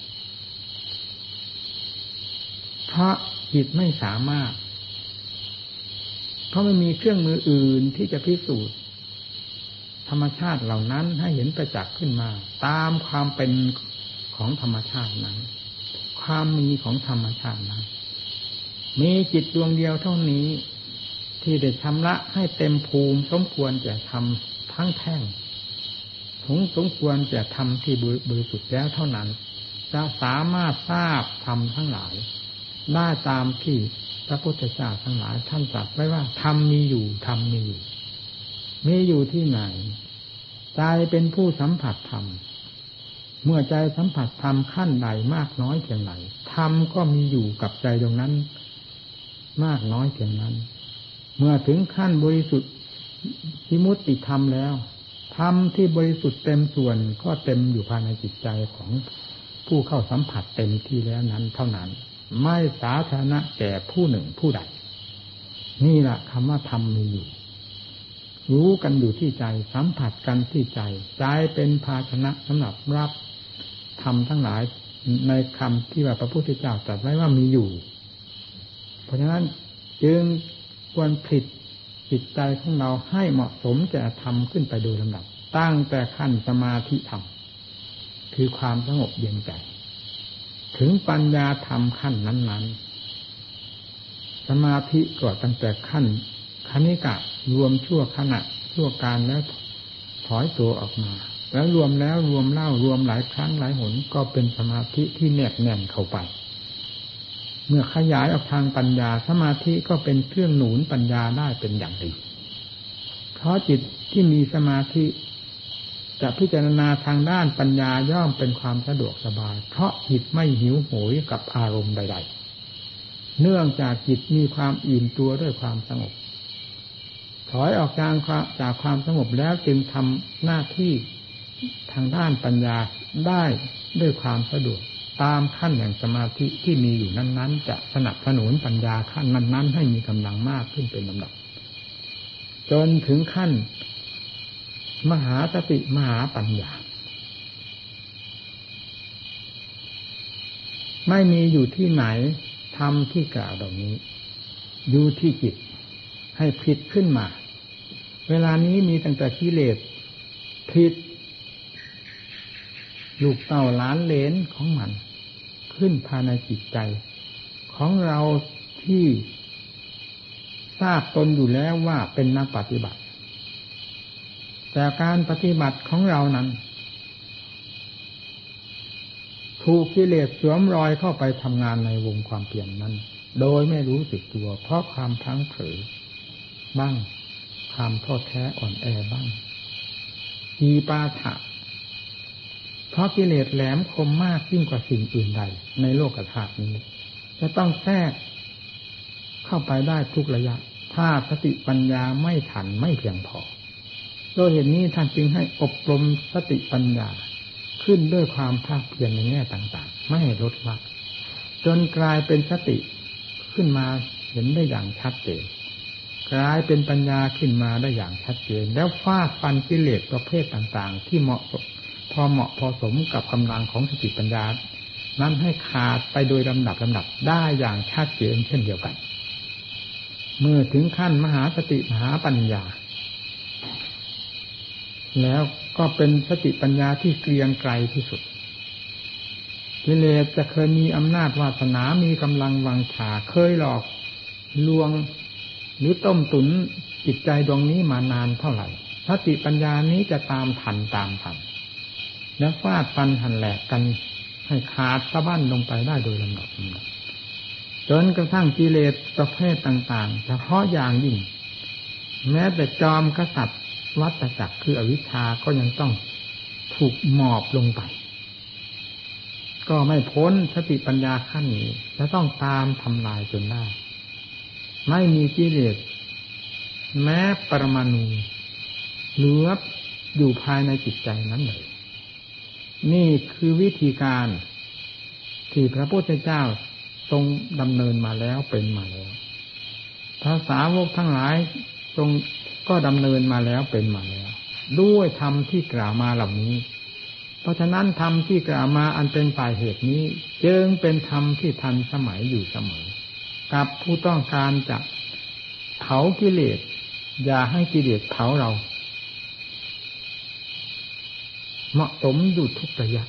เพราะจิตไม่สามารถเพราะไม่มีเครื่องมืออื่นที่จะพิสูจน์ธรรมชาติเหล่านั้นให้เห็นประจักษ์ขึ้นมาตามความเป็นของธรรมชาตินั้นความมีของธรรมชาตินั้นมีจิตดวงเดียวเท่านี้ที่ได้ชำระให้เต็มภูมิสมควรจะทำทั้งแท่งสงสมควรจะทำที่บริสุทธิ์แล้วเท่านั้นจะสามารถทราบธรรมทั้งหลายได้ตามที่พระพุทธเจ้าทั้งหลายท่านตรัสไว้ว่าธรรมมีอยู่ธรรมมีอยู่มีอยู่ที่ไหนใจเป็นผู้สัมผัสธรรมเมื่อใจสัมผัสธรรมขั้นใดมากน้อยเพียงไหนธรรมก็มีอยู่กับใจตรงนั้นมากน้อยเพียงนั้นเมื่อถึงขั้นบริสุทธิ์วิมุตติธรรมแล้วธรรมที่บริสุทธิ์เต็มส่วนก็เต็มอยู่ภายในจิตใจของผู้เข้าสัมผัสเต็มที่แล้วนั้นเท่านั้นไม่สาธารณะแก่ผู้หนึ่งผู้ใดนี่แหละคำว่าธรรมมีอยู่รู้กันอยู่ที่ใจสัมผัสกันที่ใจใจเป็นภาชนะสำหรับรับธรรมทั้งหลายในคำที่ว่าพระพุทธเจ้าตรัสไว้ว่ามีอยู่เพราะฉะนั้นจึงควรผลิตจิตใจของเราให้เหมาะสมแก่ธรรมขึ้นไปโดยลำดับตั้งแต่ขั้นสมาธิธรรมคือความสงบเย็นใจถึงปัญญาธรรมขั้นนั้นๆสมาธิก็ตั้งแต่ขั้นคณิกะรวมชั่วขณะชั่วการแล้วถอยตัวออกมาแล้วรวมแล้วรวมเล่ารวมหลายครั้งหลายหนก็เป็นสมาธิที่แนบแน่นเข้าไปเมื่อขยายออกทางปัญญาสมาธิก็เป็นเครื่องหนุนปัญญาได้เป็นอย่างดีเพราะจิตที่มีสมาธิจะพิจารณาทางด้านปัญญาย่อมเป็นความสะดวกสบายเพราะจิตไม่หิวโหยกับอารมณ์ใดๆเนื่องจากจิตมีความอิ่มตัวด้วยความสงบถอยออกจากจากความสงบแล้วจึงทำหน้าที่ทางด้านปัญญาได้ด้วยความสะดวกตามขั้นแห่งสมาธิที่มีอยู่นั้นๆจะสนับสนุนปัญญาขั้นนั้นๆให้มีกำลังมากขึ้นเป็นลำดับจนถึงขั้นมหาสติมหาปัญญาไม่มีอยู่ที่ไหนธรรมที่กล่าวเหล่านี้อยู่ที่จิตให้ผิดขึ้นมาเวลานี้มีตั้งแต่กิเลสผิดลูกเต้าล้านเหลนของมันขึ้นภายในจิตใจของเราที่ทราบตนอยู่แล้วว่าเป็นนักปฏิบัติแต่การปฏิบัติของเรานั้นถูกกิเลสสวมรอยเข้าไปทำงานในวงความเปลี่ยนนั้นโดยไม่รู้สึกตัวเพราะความพลั้งเผลอบ้างความท้อแท้อ่อนแอบ้างอีปาถะเพราะกิเลสแหลมคมมากยิ่งกว่าสิ่งอื่นใดในโลกธาตุนี้จะต้องแทรกเข้าไปได้ทุกระยะถ้าสติปัญญาไม่ทันไม่เพียงพอโดยเหตุนี้ท่านจึงให้อบรมสติปัญญาขึ้นด้วยความภาคเพียรในแง่ต่างๆไม่ให้ลดละจนกลายเป็นสติขึ้นมาเห็นได้อย่างชัดเจนกลายเป็นปัญญาขึ้นมาได้อย่างชัดเจนแล้วฟาดฟันกิเลสประเภทต่างๆที่เหมาะพอเหมาะพอสมกับกำลังของสติปัญญานั้นให้ขาดไปโดยลำดับลำดับได้อย่างชัดเจนเช่นเดียวกันเมื่อถึงขั้นมหาสติมหาปัญญาแล้วก็เป็นสติปัญญาที่เกรียงไกรที่สุดกิเลสจะเคยมีอำนาจวาสนามีกำลังวังชาเคยหลอกลวงหรือต้มตุ๋นจิตใจดวงนี้มานานเท่าไหร่สติปัญญานี้จะตามทันตามทันแล้วฟาดฟันหันแหลกกันให้ขาดสะบั้นลงไปได้โดยลำดับจนกระทั่งกิเลสประเภทต่างๆเฉพาะอย่างยิ่งแม้แต่จอมกษัตริย์วัฏจักรคืออวิชชาก็ยังต้องถูกหมอบลงไปก็ไม่พ้นสติปัญญาขั้นนี้จะต้องตามทำลายจนได้ไม่มีกิเลสแม้ปรมาณูเหลืออยู่ภายในจิตใจนั้นเลยนี่คือวิธีการที่พระพุทธเจ้าทรงดำเนินมาแล้วเป็นมาแล้วพระสาวกทั้งหลายทรงก็ดำเนินมาแล้วเป็นมาแล้วด้วยธรรมที่กล่าวมาเหล่านี้เพราะฉะนั้นธรรมที่กล่าวมาอันเป็นฝ่ายเหตุนี้จึงเป็นธรรมที่ทันสมัยอยู่เสมอกับผู้ต้องการจะเผากิเลสอย่าให้กิเลสเผาเราเหมาะสมอยู่ทุกระยะ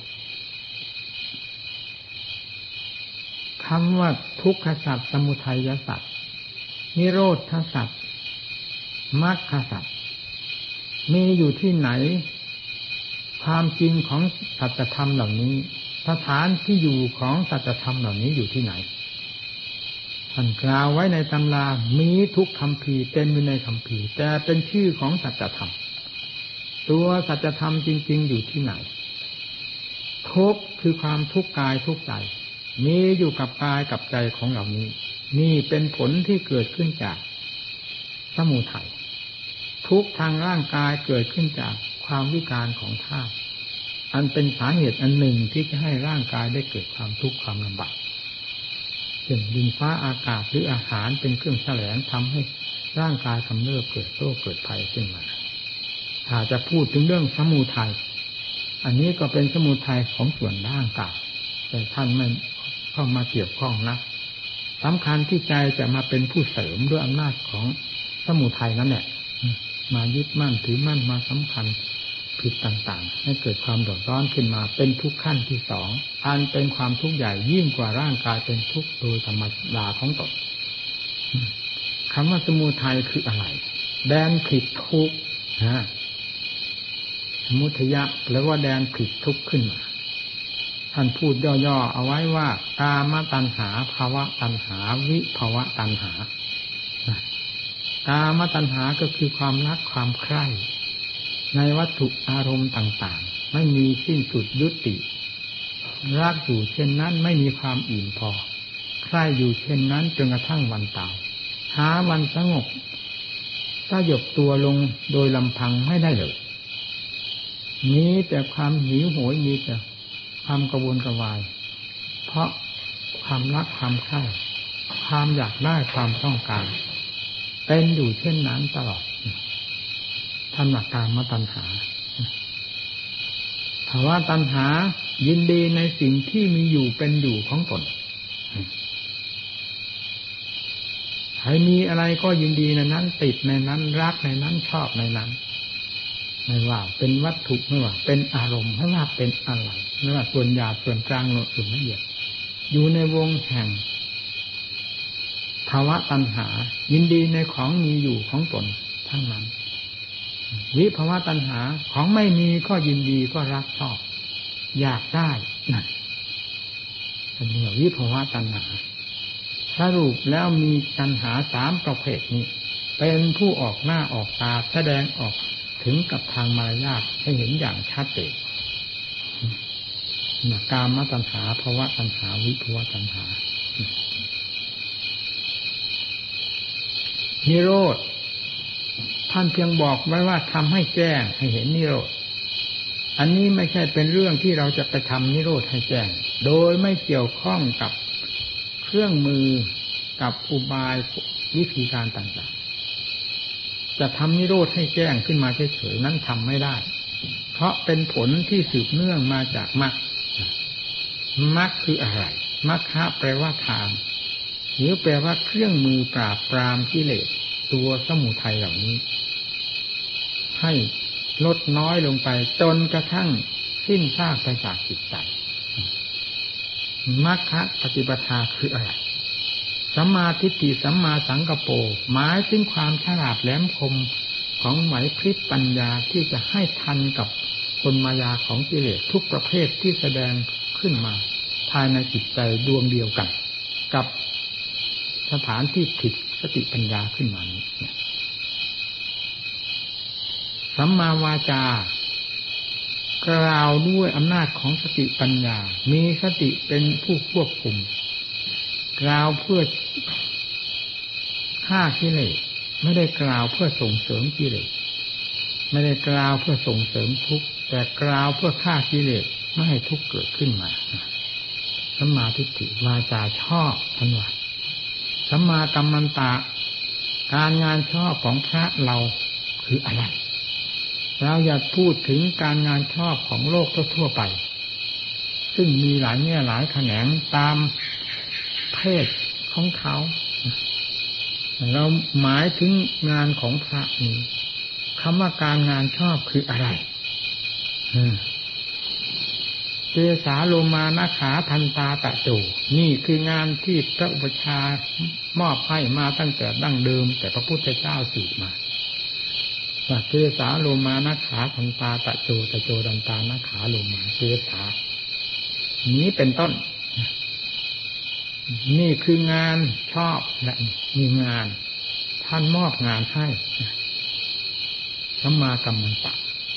คำว่าทุกขสัจสมุทัยสัจนิโรธสัจมรรคสัจมีอยู่ที่ไหนความจริงของสัจธรรมเหล่านี้สถานที่อยู่ของสัจธรรมเหล่านี้อยู่ที่ไหนท่านกล่าวไว้ในตำรามีทุกคัมภีร์เต็มอยู่ในคัมภีร์แต่เป็นชื่อของสัจธรรมตัวสัจธรรมจริงๆอยู่ที่ไหนทุกข์คือความทุกข์กายทุกข์ใจมีอยู่กับกายกับใจของเหล่านี้นี่เป็นผลที่เกิดขึ้นจากสมุทัยทุกข์ทางร่างกายเกิดขึ้นจากความวิการของธาตุอันเป็นสาเหตุอันหนึ่งที่จะให้ร่างกายได้เกิดความทุกข์ความลำบากเช่นดินฟ้าอากาศหรืออาหารเป็นเครื่องแสลงทำให้ร่างกายกำเริบเกิดโรคเกิดภัยขึ้นมาถ้าจะพูดถึงเรื่องสมุทัยอันนี้ก็เป็นสมุทัยของส่วนร่างกายแต่ท่านไม่เข้ามาเกี่ยวข้องนะสำคัญที่ใจจะมาเป็นผู้เสริมด้วยอำนาจของสมุทัยนั่นแหละมายึดมั่นถือมั่นมาสำคัญผิดต่างๆให้เกิดความเดือดร้อนขึ้นมาเป็นทุกขั้นที่สองอันเป็นความทุกข์ใหญ่ยิ่งกว่าร่างกายเป็นทุกข์โดยธรรมดาของตนคำว่าสมุทัยคืออะไรแดนผิดทุกข์ฮะสมุทัยะแปลว่าแดนผิดทุกข์ขึ้นมาท่านพูดย่อๆเอาไว้ว่ากามตัณหาภวตัณหาวิภวตัณหากามตัณหาก็คือความรักความใคร่ในวัตถุอารมณ์ต่างๆไม่มีสิ้นสุดยุติรักอยู่เช่นนั้นไม่มีความอิ่มพอใคร่อยู่เช่นนั้นจนกระทั่งวันตายหาวันสงบสยบตัวลงโดยลำพังไม่ได้เลยมีแต่ความหิวโหยมีแต่ความกระวนกระวายเพราะความรักความใคร่ความอยากได้ความต้องการเป็นอยู่เช่นนั้นตลอดท่านว่ากามตัณหาภาวะตัณหายินดีในสิ่งที่มีอยู่เป็นอยู่ของตนใครมีอะไรก็ยินดีในนั้นติดในนั้นรักในนั้นชอบในนั้นไม่ว่าเป็นวัตถุไม่ว่าเป็นอารมณ์ไม่ว่าเป็นอะไรไม่ว่าส่วนหยาบส่วนกลางส่วนละเอียดอยู่ในวงแห่งภาวะตัณหายินดีในของมีอยู่ของตนทั้งนั้นวิภาวะตัณหาของไม่มีก็ยินดีก็รักชอบอยากได้นั่นเป็นเรื่องวิภาวะตัณหาสรุปแล้วมีตัณหาสามประเภทนี้เป็นผู้ออกหน้าออกตาแสดงออกถึงกับทางมารยาทให้เห็นอย่างชัดเจนกามตัณหาภวตัณหาวิภวตัณหานิโรธท่านเพียงบอกไว้ว่าทำให้แจ้งให้เห็นนิโรธอันนี้ไม่ใช่เป็นเรื่องที่เราจะไปทำนิโรธให้แจ้งโดยไม่เกี่ยวข้องกับเครื่องมือกับอุบายวิธีการต่างๆจะทำนิโรธให้แจ้งขึ้นมาเฉยๆนั้นทำไม่ได้เพราะเป็นผลที่สืบเนื่องมาจากมรรคมรรคคืออะไรมรรคะแปลว่าทางหรือแปลว่าเครื่องมือปราบปรามกิเลสตัวสมุทัยเหล่านี้ให้ลดน้อยลงไปจนกระทั่งสิ้นซากไปจากจิตใจมรรคปฏิปทาคืออะไรสัมมาทิฏฐิสัมมาสังกัปโปหมายถึงความฉลาดแหลมคมของไหวพริบปัญญาที่จะให้ทันกับกลมายาของกิเลสทุกประเภทที่แสดงขึ้นมาภายในจิตใจดวงเดียวกันกับสถานที่ผิดสติปัญญาขึ้นมานี้สัมมาวาจากล่าวด้วยอำนาจของสติปัญญามีสติเป็นผู้ควบคุมกล่าวเพื่อฆ่ากิเลสไม่ได้กล่าวเพื่อส่งเสริมกิเลสไม่ได้กล่าวเพื่อส่งเสริมทุกข์แต่กล่าวเพื่อฆ่ากิเลสไม่ให้ทุกข์เกิดขึ้นมาสัมมาทิฏฐิวาจาชอบทันว่าสัมมากัมมันตะการงานชอบของพระเราคืออะไรเราอย่าพูดถึงการงานชอบของโลกทั่วไปซึ่งมีหลายแง่หลายแขนงตามเพศของเขาเราหมายถึงงานของพระนี้คำว่าการงานชอบคืออะไรเกสาโลมานาขาทันตาตะโจนี่คืองานที่พระอุปชามอบให้มาตั้งแต่ดั้งเดิมแต่พระพุทธเจ้าสืบมาว่าเกสาโลมานาขาทันตาตะโจตะโจดันตานาขาโลมาเกสานี้เป็นต้นนี่คืองานชอบและมีงานท่านมอบงานให้สัมมากัมมันตะ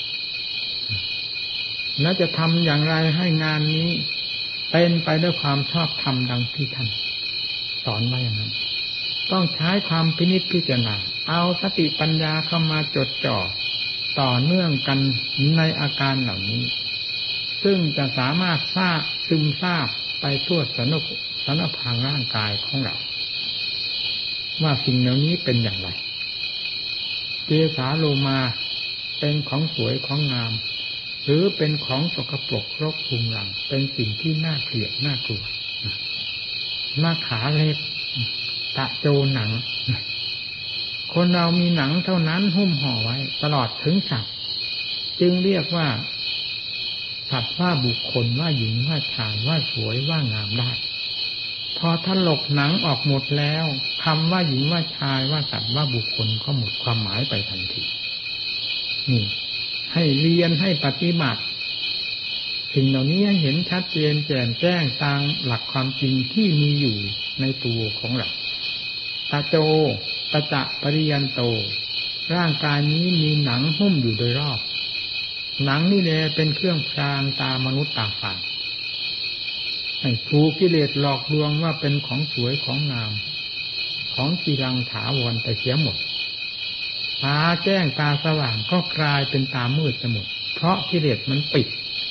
แล้วจะทำอย่างไรให้งานนี้เป็นไปด้วยความชอบธรรมดังที่ท่านสอนมาอย่างนั้นต้องใช้ความพินิจพิจารณาเอาสติปัญญาเข้ามาจดจ่อต่อเนื่องกันในอาการเหล่านี้ซึ่งจะสามารถทราบซึมซาบไปทั่วสนุกสนพางร่างกายของเราว่าสิ่งเหล่านี้เป็นอย่างไรเกสาโลมาเป็นของสวยของงามหรือเป็นของสกปรกรกรุงรังเป็นสิ่งที่น่าเกลียดน่ากลัวหน้าขาเล็บตะโจหนังคนเรามีหนังเท่านั้นหุ้มห่อไว้ตลอดถึงสัตว์จึงเรียกว่าสัตว์ว่าบุคคลว่าหญิงว่าชายว่าสวยว่างามได้พอถลกหนังออกหมดแล้วคำว่าหญิงว่าชายว่าสัตว์ว่าบุคคลก็หมดความหมายไปทันทีนี่ให้เรียนให้ปฏิบัติสิ่งเหล่านี้ให้เห็นชัดเจนแจ่มแจ้งตามหลักความจริงที่มีอยู่ในตัวของเราตาโจตะจะปริยันโตร่างกายนี้มีหนังหุ้มอยู่โดยรอบหนังนี่แหละเป็นเครื่องพรางตามนุษย์ตาฝาดให้ถูกกิเลสหลอกลวงว่าเป็นของสวยของงามของจีรังถาวรไปเสียหมดตาแจ้งตาสว่างก็กลายเป็นตามืดไปหมดเพราะกิเลสมันปิด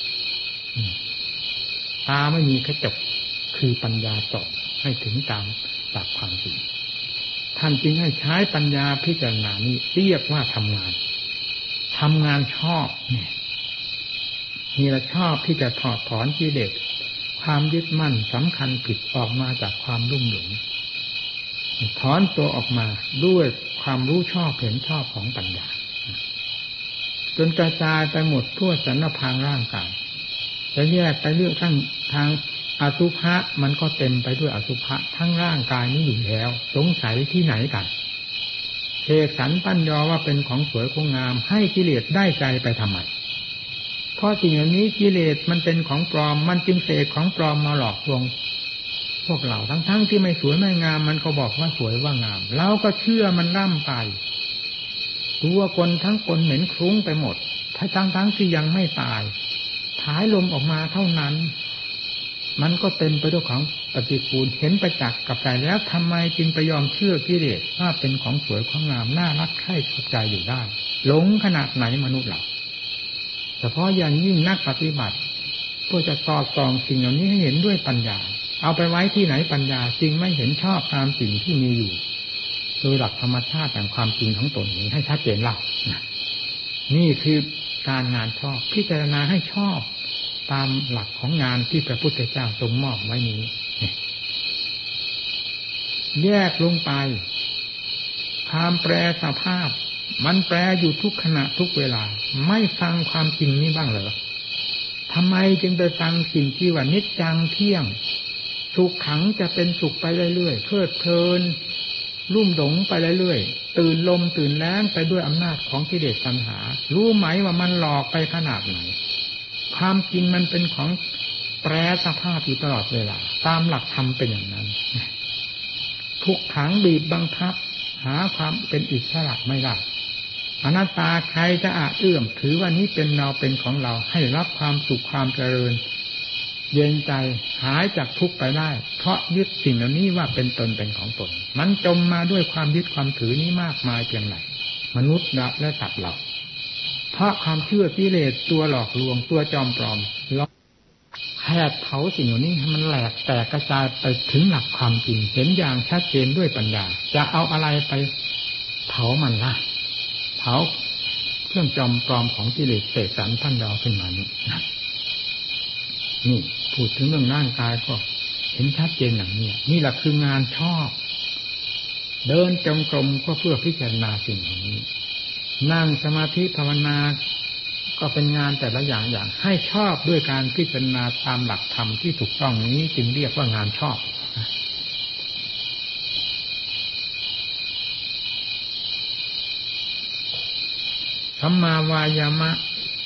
ตาไม่มีกระจกคือปัญญาส่องให้ถึงตามหลักความจริงท่านจึงให้ใช้ปัญญาพิจารณานี้เรียกว่าทำงานทำงานชอบเนี่ยนี่แหละชอบที่จะถอดถอนกิเลสความยึดมั่นสำคัญผิดออกมาจากความลุ่มหลงถอนตัวออกมาด้วยความรู้ชอบเห็นชอบของปัญญาจนกระจายไปหมดทั่วสรรพางร่างกายจะแยกไปเรื่องทั้งทางอสุภะมันก็เต็มไปด้วยอสุภะทั้งร่างกายนี้อยู่แล้วสงสัยที่ไหนกันเสกสรรปั้นยอว่าเป็นของสวยของงามให้กิเลสได้ใจไปทำไมเพราะสิ่งเหล่านี้กิเลสมันเป็นของปลอมมันจึงเสกของปลอมมาหลอกลวงพวกเราทั้งๆ ท, ที่ไม่สวยไม่งามมันก็บอกว่าสวยว่างามเราก็เชื่อมันร่ำไปตัวคนทั้งคนเหม็นคลุ้งไปหมดถ้าทั้งๆที่ยังไม่ตายผายลมออกมาเท่านั้นมันก็เต็มไปด้วยของปฏิกูลเห็นประจักษ์กับใจแล้วทำไมจึงไปยอมเชื่อกิเลสว่าเป็นของสวยของงามน่ารักใคร่ชอบใจอยู่ได้หลงขนาดไหนมนุษย์เราเฉพาะอย่างยิ่งนักปฏิบัติเพื่อจะสอดส่องสิ่งเหล่านี้ให้เห็นด้วยปัญญาเอาไปไว้ที่ไหนปัญญาจึงไม่เห็นชอบตามสิ่งที่มีอยู่โดยหลักธรรมชาติแห่งความจริงของตนนี้ให้ชัดเจนล่ะนี่คือการงานชอบพิจารณาให้ชอบตามหลักของงานที่พระพุทธเจ้าทรงมอบไว้นี้แยกลงไปความแปรสภาพมันแปรอยู่ทุกขณะทุกเวลาไม่ฟังความจริงนี้บ้างเหรอทำไมจึงไปฟังสิ่งที่ว่านิจจังเที่ยงสุขขังจะเป็นสุขไปเรื่อยๆเพลิดเพลินลุ่มหลงไปเรื่อยๆตื่นลมตื่นแรงไปด้วยอำนาจของกิเลสตัณหารู้ไหมว่ามันหลอกไปขนาดไหนความจริงมันเป็นของแปรสภาพอยู่ตลอดเวลาตามหลักธรรมเป็นอย่างนั้นทุกขังบีบบังคับหาความเป็นอิสระไม่ได้อนัตตาใครจะอาเอื้อมถือว่านี้เป็นเราเป็นของเราให้รับความสุขความเจริญเย็นใจหายจากทุกข์ไปได้เพราะยึดสิ่งเหล่านี้ว่าเป็นตนเป็นของตนมันจมมาด้วยความยึดความถือนี้มากมายเพียงไรมนุษย์และสัตว์เราเพราะความเชื่อกิเลสตัวหลอกลวงตัวจอมปลอมแผดเผาสิ่งเหล่านี้ให้มันแหลกแตกกระจายไปถึงหลักความจริงเห็นอย่างชัดเจนด้วยปัญญาจะเอาอะไรไปเผามันล่ะเผาเครื่องจอมปลอมของกิเลสเสกสรรพันดาวขึ้นมานี่นี่พูดถึงเรื่องร่างกายก็เห็นชัดเจนอย่างนี้นี่แหละคืองานชอบเดินจงกรมก็เพื่อพิจารณาสิ่งเหล่านี้นั่งสมาธิภาวนาก็เป็นงานแต่ละอย่างอย่างให้ชอบด้วยการพิจารณาตามหลักธรรมที่ถูกต้องนี้จึงเรียกว่างานชอบสัมมาวายามะ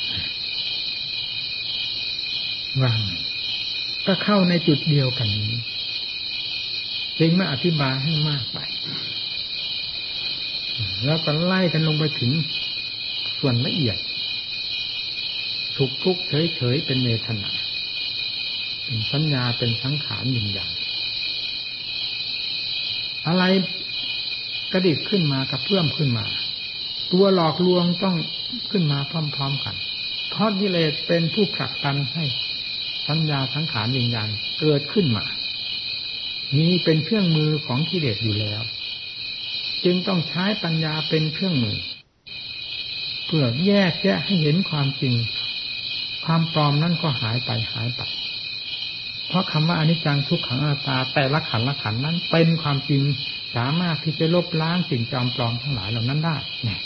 ว่างก็เข้าในจุดเดียวกันนี้จึงไม่อธิบายให้มากไปแล้วก็ไล่กันลงไปถึงส่วนละเอียดสุขทุกข์เฉยๆเป็นเวทนาเป็นสัญญาเป็นสังขารวิญญาณอะไรกระดิกขึ้นมากระเพื่อมขึ้นมาตัวหลอกลวงต้องขึ้นมาพร้อมๆกันเพราะกิเลสเป็นผู้ผลักดันให้สัญญาสังขารวิญญาณเกิดขึ้นมานี้เป็นเครื่องมือของกิเลสอยู่แล้วจึงต้องใช้ปัญญาเป็นเครื่องมือเพื่อแยกแยะให้เห็นความจริงความปลอมนั้นก็หายไปหายไปเพราะคำว่าอนิจจังทุกขังอนัตตาแต่ละขันละขันนั้นเป็นความจริงสามารถที่จะลบล้างสิ่งจอมปลอมทั้งหลายเหล่านั้นได้นี่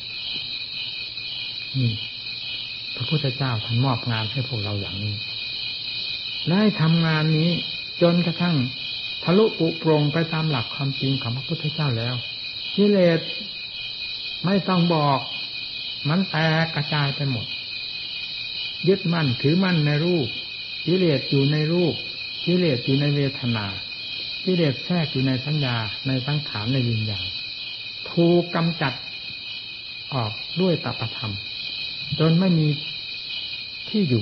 นี่พระพุทธเจ้าท่านมอบงานให้พวกเราอย่างนี้และให้ทำงานนี้จนกระทั่งทะลุปุโปร่งไปตามหลักความจริงของพระพุทธเจ้าแล้วกิเลสไม่ต้องบอกมันแตกกระจายไปหมดยึดมั่นถือมั่นในรูปกิเลสอยู่ในรูปกิเลสอยู่ในเวทนากิเลสแทรกอยู่ในสัญญาในสังขารในวิญญาณถูกกำจัดออกด้วยตปธรรมจนไม่มีที่อยู่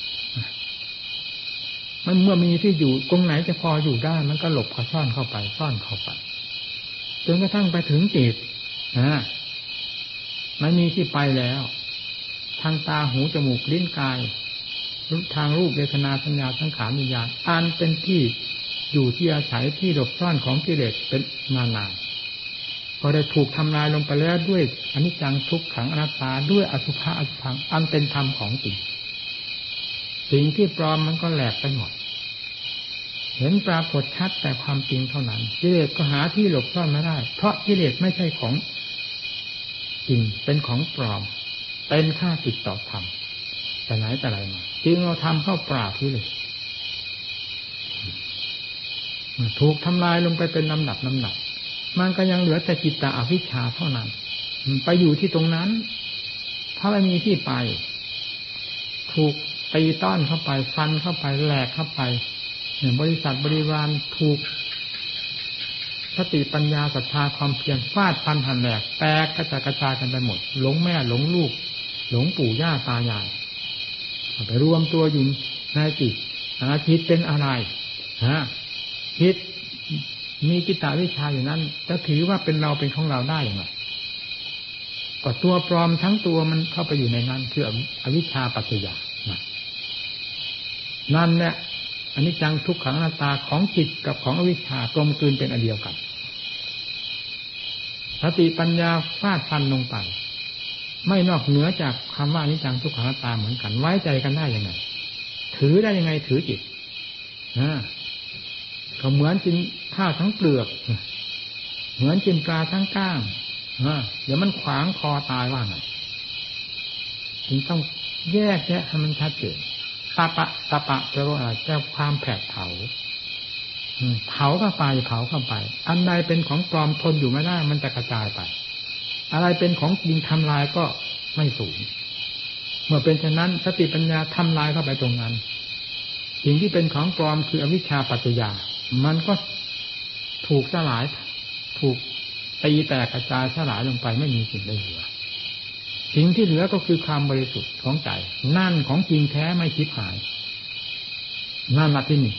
มันเมื่อมีที่อยู่ตรงไหนจะพออยู่ได้มันก็หลบก็ซ่อนเข้าไปซ่อนเข้าไปจนกระทั่งไปถึงจิตนะไม่มีที่ไปแล้วทางตาหูจมูกลิ้นกายทางรูปเวทนาสัญญาสังขารวิญญาณอันเป็นที่อยู่ที่อาศัยที่หลบซ่อนของกิเลสเป็นนานๆก็ได้ถูกทำลายลงไปแล้วด้วยอนิจจังทุกขังอนัตตาด้วยอสุภะอสุภังอันเป็นธรรมของจริงสิ่งที่ปลอมมันก็แหลกไปหมดเห็นปรากฏชัดแต่ความจริงเท่านั้นกิเลสก็หาที่หลบซ่อนไม่ได้เพราะกิเลสไม่ใช่ของจริงเป็นของปลอมเป็นข้าศึกต่อธรรมแต่ไหนแต่ไรมาจึงเราทำเข้าปราบกิเลสถูกทำลายลงไปเป็นลำดับลำดับมันก็ยังเหลือแต่จิตตอวิชชาเท่านั้นไปอยู่ที่ตรงนั้นเพราะไม่มีที่ไปถูกตีต้อนเข้าไปฟันเข้าไปแหลกเข้าไปอย่างบริษัทบริวารถูกสติปัญญาศรัทธาความเพียรฟาดฟันหันแหลกแตกกระจายกระจายกันไปหมดหลงแม่หลงลูกหลงปู่ย่าตายายไปรวมตัวอยู่ในจิตอาจิตเป็นอะไรฮะจิตมีจิตตวิชชาอยู่นั้นจะถือว่าเป็นเราเป็นของเราได้อย่างไรก็ตัวปลอมทั้งตัวมันเข้าไปอยู่ในนั้นคืออวิชชาปัจจยานั่นแหละอนิจจังทุกขังอนัตตาของจิตกับของอวิชชากลมกลืนเป็นอันเดียวกันสติปัญญาฟาดฟันลงไปไม่นอกเหนือจากคำว่าอนิจจังทุกขังอนัตตาเหมือนกันไว้ใจกันได้ยังไงถือได้ยังไงถือจิตนะก็เหมือนกินข้าวทั้งเปลือกเหมือนกินปลาทั้งก้างเดี๋ยวมันขวางคอตายว่าไงจึงต้องแยกแยะให้มันชัดเจนตาปะตาปะแปลว่าอะไรแปลความแผดเผาเผาเข้าไปเผาเข้าไปอันใดเป็นของปลอมทนอยู่ไม่ได้มันจะกระจายไปอะไรเป็นของจริงทำลายก็ไม่สูญเมื่อเป็นเช่นนั้นสติปัญญาทำลายเข้าไปตรงนั้นสิ่งที่เป็นของปลอมคืออวิชชาปัจจยามันก็ถูกสลายถูกตีแตกกระจายสลายลงไปไม่มีสิ่งใดเหลือสิ่งที่เหลือก็คือความบริสุทธิ์ของใจนั่นของจริงแท้ไม่คิดหายนั่นละที่นี่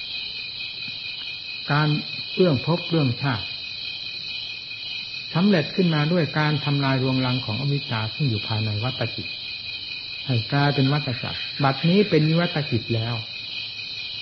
การเรื่องพบเรื่องชาติสำเร็จขึ้นมาด้วยการทำลายรวงรังของอวิชชาซึ่งอยู่ภายในวัฏจิตให้กลายเป็นวัฏจักรบัดนี้เป็นวิวัฏจิตแล้ว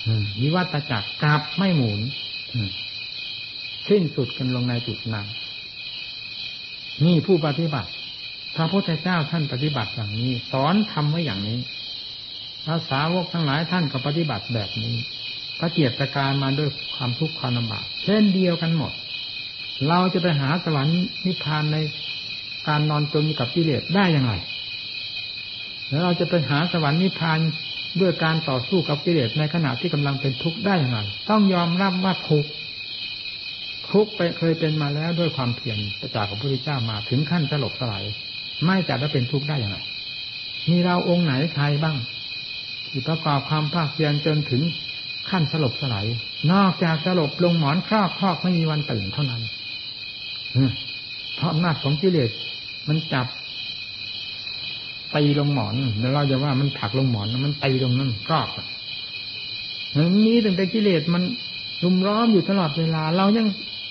วิวัฏจักรกลับไม่หมุนสิ้นสุดกันลงในจุดนั้นนี่ผู้ปฏิบัติพระพุทธเจ้าท่านปฏิบัติอย่างนี้สอนทำไว้อย่างนี้พระสาวกทั้งหลายท่านก็ปฏิบัติแบบนี้พระเกียรติการมาด้วยความทุกข์ความลำบากเช่นเดียวกันหมดเราจะไปหาสวรรค์นิพพานในการนอนจมกับกิเลสได้อย่างไรแล้วเราจะไปหาสวรรค์นิพพานด้วยการต่อสู้กับกิเลสในขณะที่กำลังเป็นทุกข์ได้อย่างไรต้องยอมรับว่าทุกข์ทุกข์ไปเคยเป็นมาแล้วด้วยความเพียรจากพระพุทธเจ้ามาถึงขั้นสลบสลายไม่จัดว่าเป็นทุกข์ได้อย่างไรมีเราองค์ไหนใครบ้างที่ประกอบความภาคเพียรจนถึงขั้นสลบสลายนอกจากสลบลงหมอนครอบครอบไม่มีวันตื่นเท่านั้นเพราะอำนาจของกิเลสมันจับตีลงหมอนแล้วเราจะว่ามันผลักลงหมอนมันตีลงนั่นครอบมันมีตั้งแต่กิเลสมันรุมร้อมอยู่ตลอดเวลาเรายัง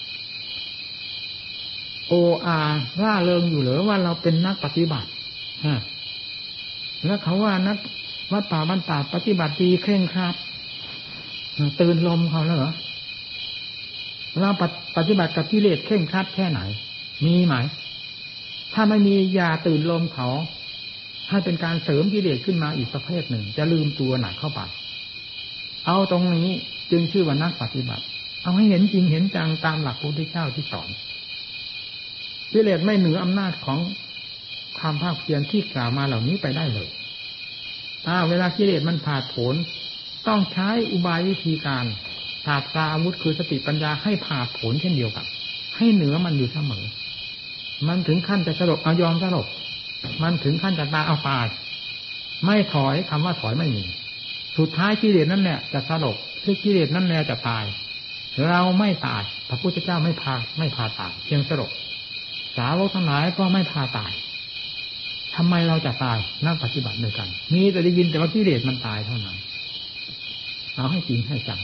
โออาร่าเริงอยู่เหรอว่าเราเป็นนักปฏิบัติฮะแล้วเขาว่านักวัดป่าบ้านตาปฏิบัติดีเคร่งครัดตื่นลมเขาแล้วเหรอเราปฏิบัติกับกิเลสเคร่งครัดแค่ไหนมีไหมถ้าไม่มียาตื่นลมเขาให้เป็นการเสริมกิเลสขึ้นมาอีกประเภทหนึ่งจะลืมตัวหนักเข้าไปเอาตรงนี้จึงชื่อว่านักปฏิบัติเอาให้เห็นจริงเห็นจังตามหลักพระพุทธเจ้าที่สอนกิเลสไม่เหนืออำนาจของความภาคเพียรที่กล่าวมาเหล่านี้ไปได้เลยถ้าเวลากิเลสมันผ่าโผนต้องใช้อุบายวิธีการศาสตราอาวุธคือสติปัญญาให้ผ่าโผนเช่นเดียวกันให้เหนือมันอยู่เสมอมันถึงขั้นจะสลบเอายอมสลบมันถึงขั้นจะตายเอาตายไม่ถอยคำว่าถอยไม่มีสุดท้ายกิเลสนั่นแหละจะสลบคือกิเลสนั่นแหละจะตายเราไม่ตายพระพุทธเจ้าไม่พาไม่พาตายเพียงสลบสาวกทั้งหลายก็ไม่พาตายทำไมเราจะตายนักปฏิบัติด้วยกันมีแต่ได้ยินแต่ว่ากิเลสมันตายเท่านั้นเอาให้จริงให้จัง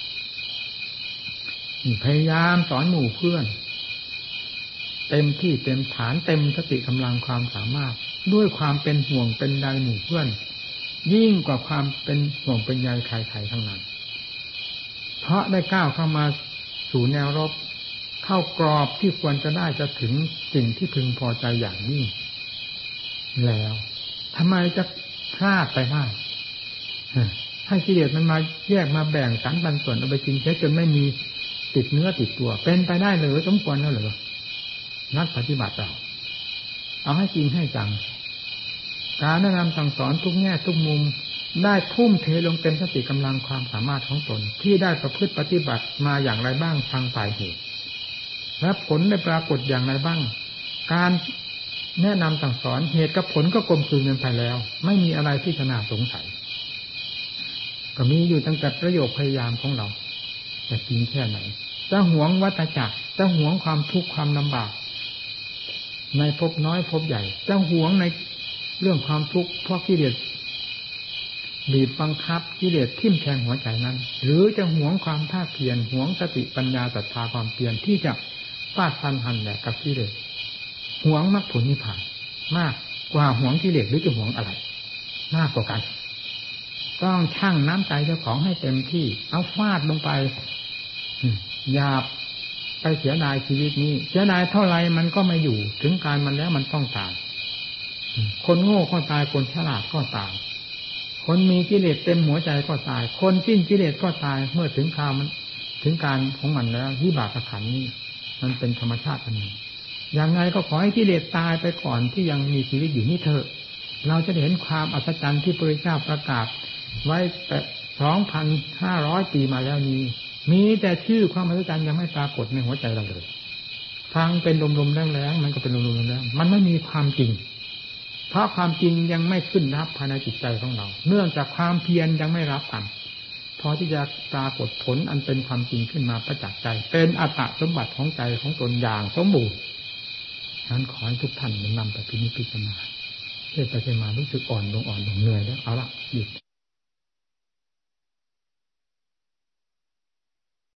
พยายามสอนหมู่เพื่อนเต็มที่เต็มฐานเต็มสติกำลังความสามารถด้วยความเป็นห่วงเป็นใยหมู่เพื่อนยิ่งกว่าความเป็นห่วงเป็นใยใครๆทั้งนั้นเพราะได้ก้าวเข้ามาสู่แนวรบเข้ากรอบที่ควรจะได้จะถึงสิ่งที่พึงพอใจอย่างยิ่งแล้วทำไมจะพลาดไปได้ให้กิเลสมันมาแยกมาแบ่งสรรปันส่วนเอาไปกินเสียจนไม่มีติดเนื้อติดตัวเป็นไปได้หรือสมควรแล้วหรือนักปฏิบัติเราเอาให้จริงให้จังการแนะนำสั่งสอนทุกแง่ทุกมุมได้ทุ่มเทลงเต็มสติกำลังความสามารถของตนที่ได้ประพฤติปฏิบัติมาอย่างไรบ้างทางฝ่ายเหตุและผลได้ปรากฏอย่างไรบ้างการแนะนำสั่งสอนเหตุกับผลก็กลมกลืนกันไปแล้วไม่มีอะไรที่น่าสงสัยก็มีอยู่ตั้งแต่ประโยชน์พยายามของเราแต่จริงแค่ไหนจะหวงวัฏจักรจะหวงความทุกข์ความลำบากในภพน้อยภพใหญ่จะหวงในเรื่องความทุกข์เพราะกิเลสบีบบังคับกิเลสทิ่มแทงหัวใจนั้นหรือจะหวงความภาคเพียรหวงสติปัญญาศรัทธาความเพียรที่จะฟาดฟันหันแหลกกับกิเลสหวงมรรคผลนิพพานมากกว่าหวงกิเลสหรือจะหวงอะไรมากกว่ากันต้องชั่งน้ำใจเจ้าของให้เต็มที่เอาฟาดลงไปอย่าไปเสียดายชีวิตนี้เสียดายเท่าไรมันก็ไม่อยู่ถึงการมันแล้วมันต้องตายคนโง่ก็ตายคนฉลาดก็ตายคนมีกิเลสเต็มหัวใจก็ตายคนสิ้นกิเลสก็ตายเมื่อถึงคราวมันถึงการของมันแล้ววิบากขันธ์นี้มันเป็นธรรมชาติอันหนึ่งอย่างไรก็ขอให้กิเลสตายไปก่อนที่ยังมีชีวิตอยู่นี่เถอะเราจะเห็นความอัศจรรย์ที่พระพุทธเจ้าประกาศไว้แต่ สองพันห้าร้อย ปีมาแล้วนี้มีแต่ชื่อความอัศจรรย์ยังไม่ปรากฏในหัวใจเราเลยฟังเป็นลมๆแรงๆมันก็เป็นลมๆแรงๆมันไม่มีความจริงเพราะความจริงยังไม่ขึ้นรับภายในจิตใจของเราเนื่องจากความเพียรยังไม่รับกันพอที่จะปรากฏผลอันเป็นความจริงขึ้นมาประจักษ์ใจเป็นอัตตสมบัติของใจของตนอย่างสมบูรณ์ฉะนั้นขอให้ทุกท่านนำไปพินิจพิจารณาเทศไปเทศมารู้สึกอ่อนลงอ่อนลงเหนื่อยแล้วเอาละหยุด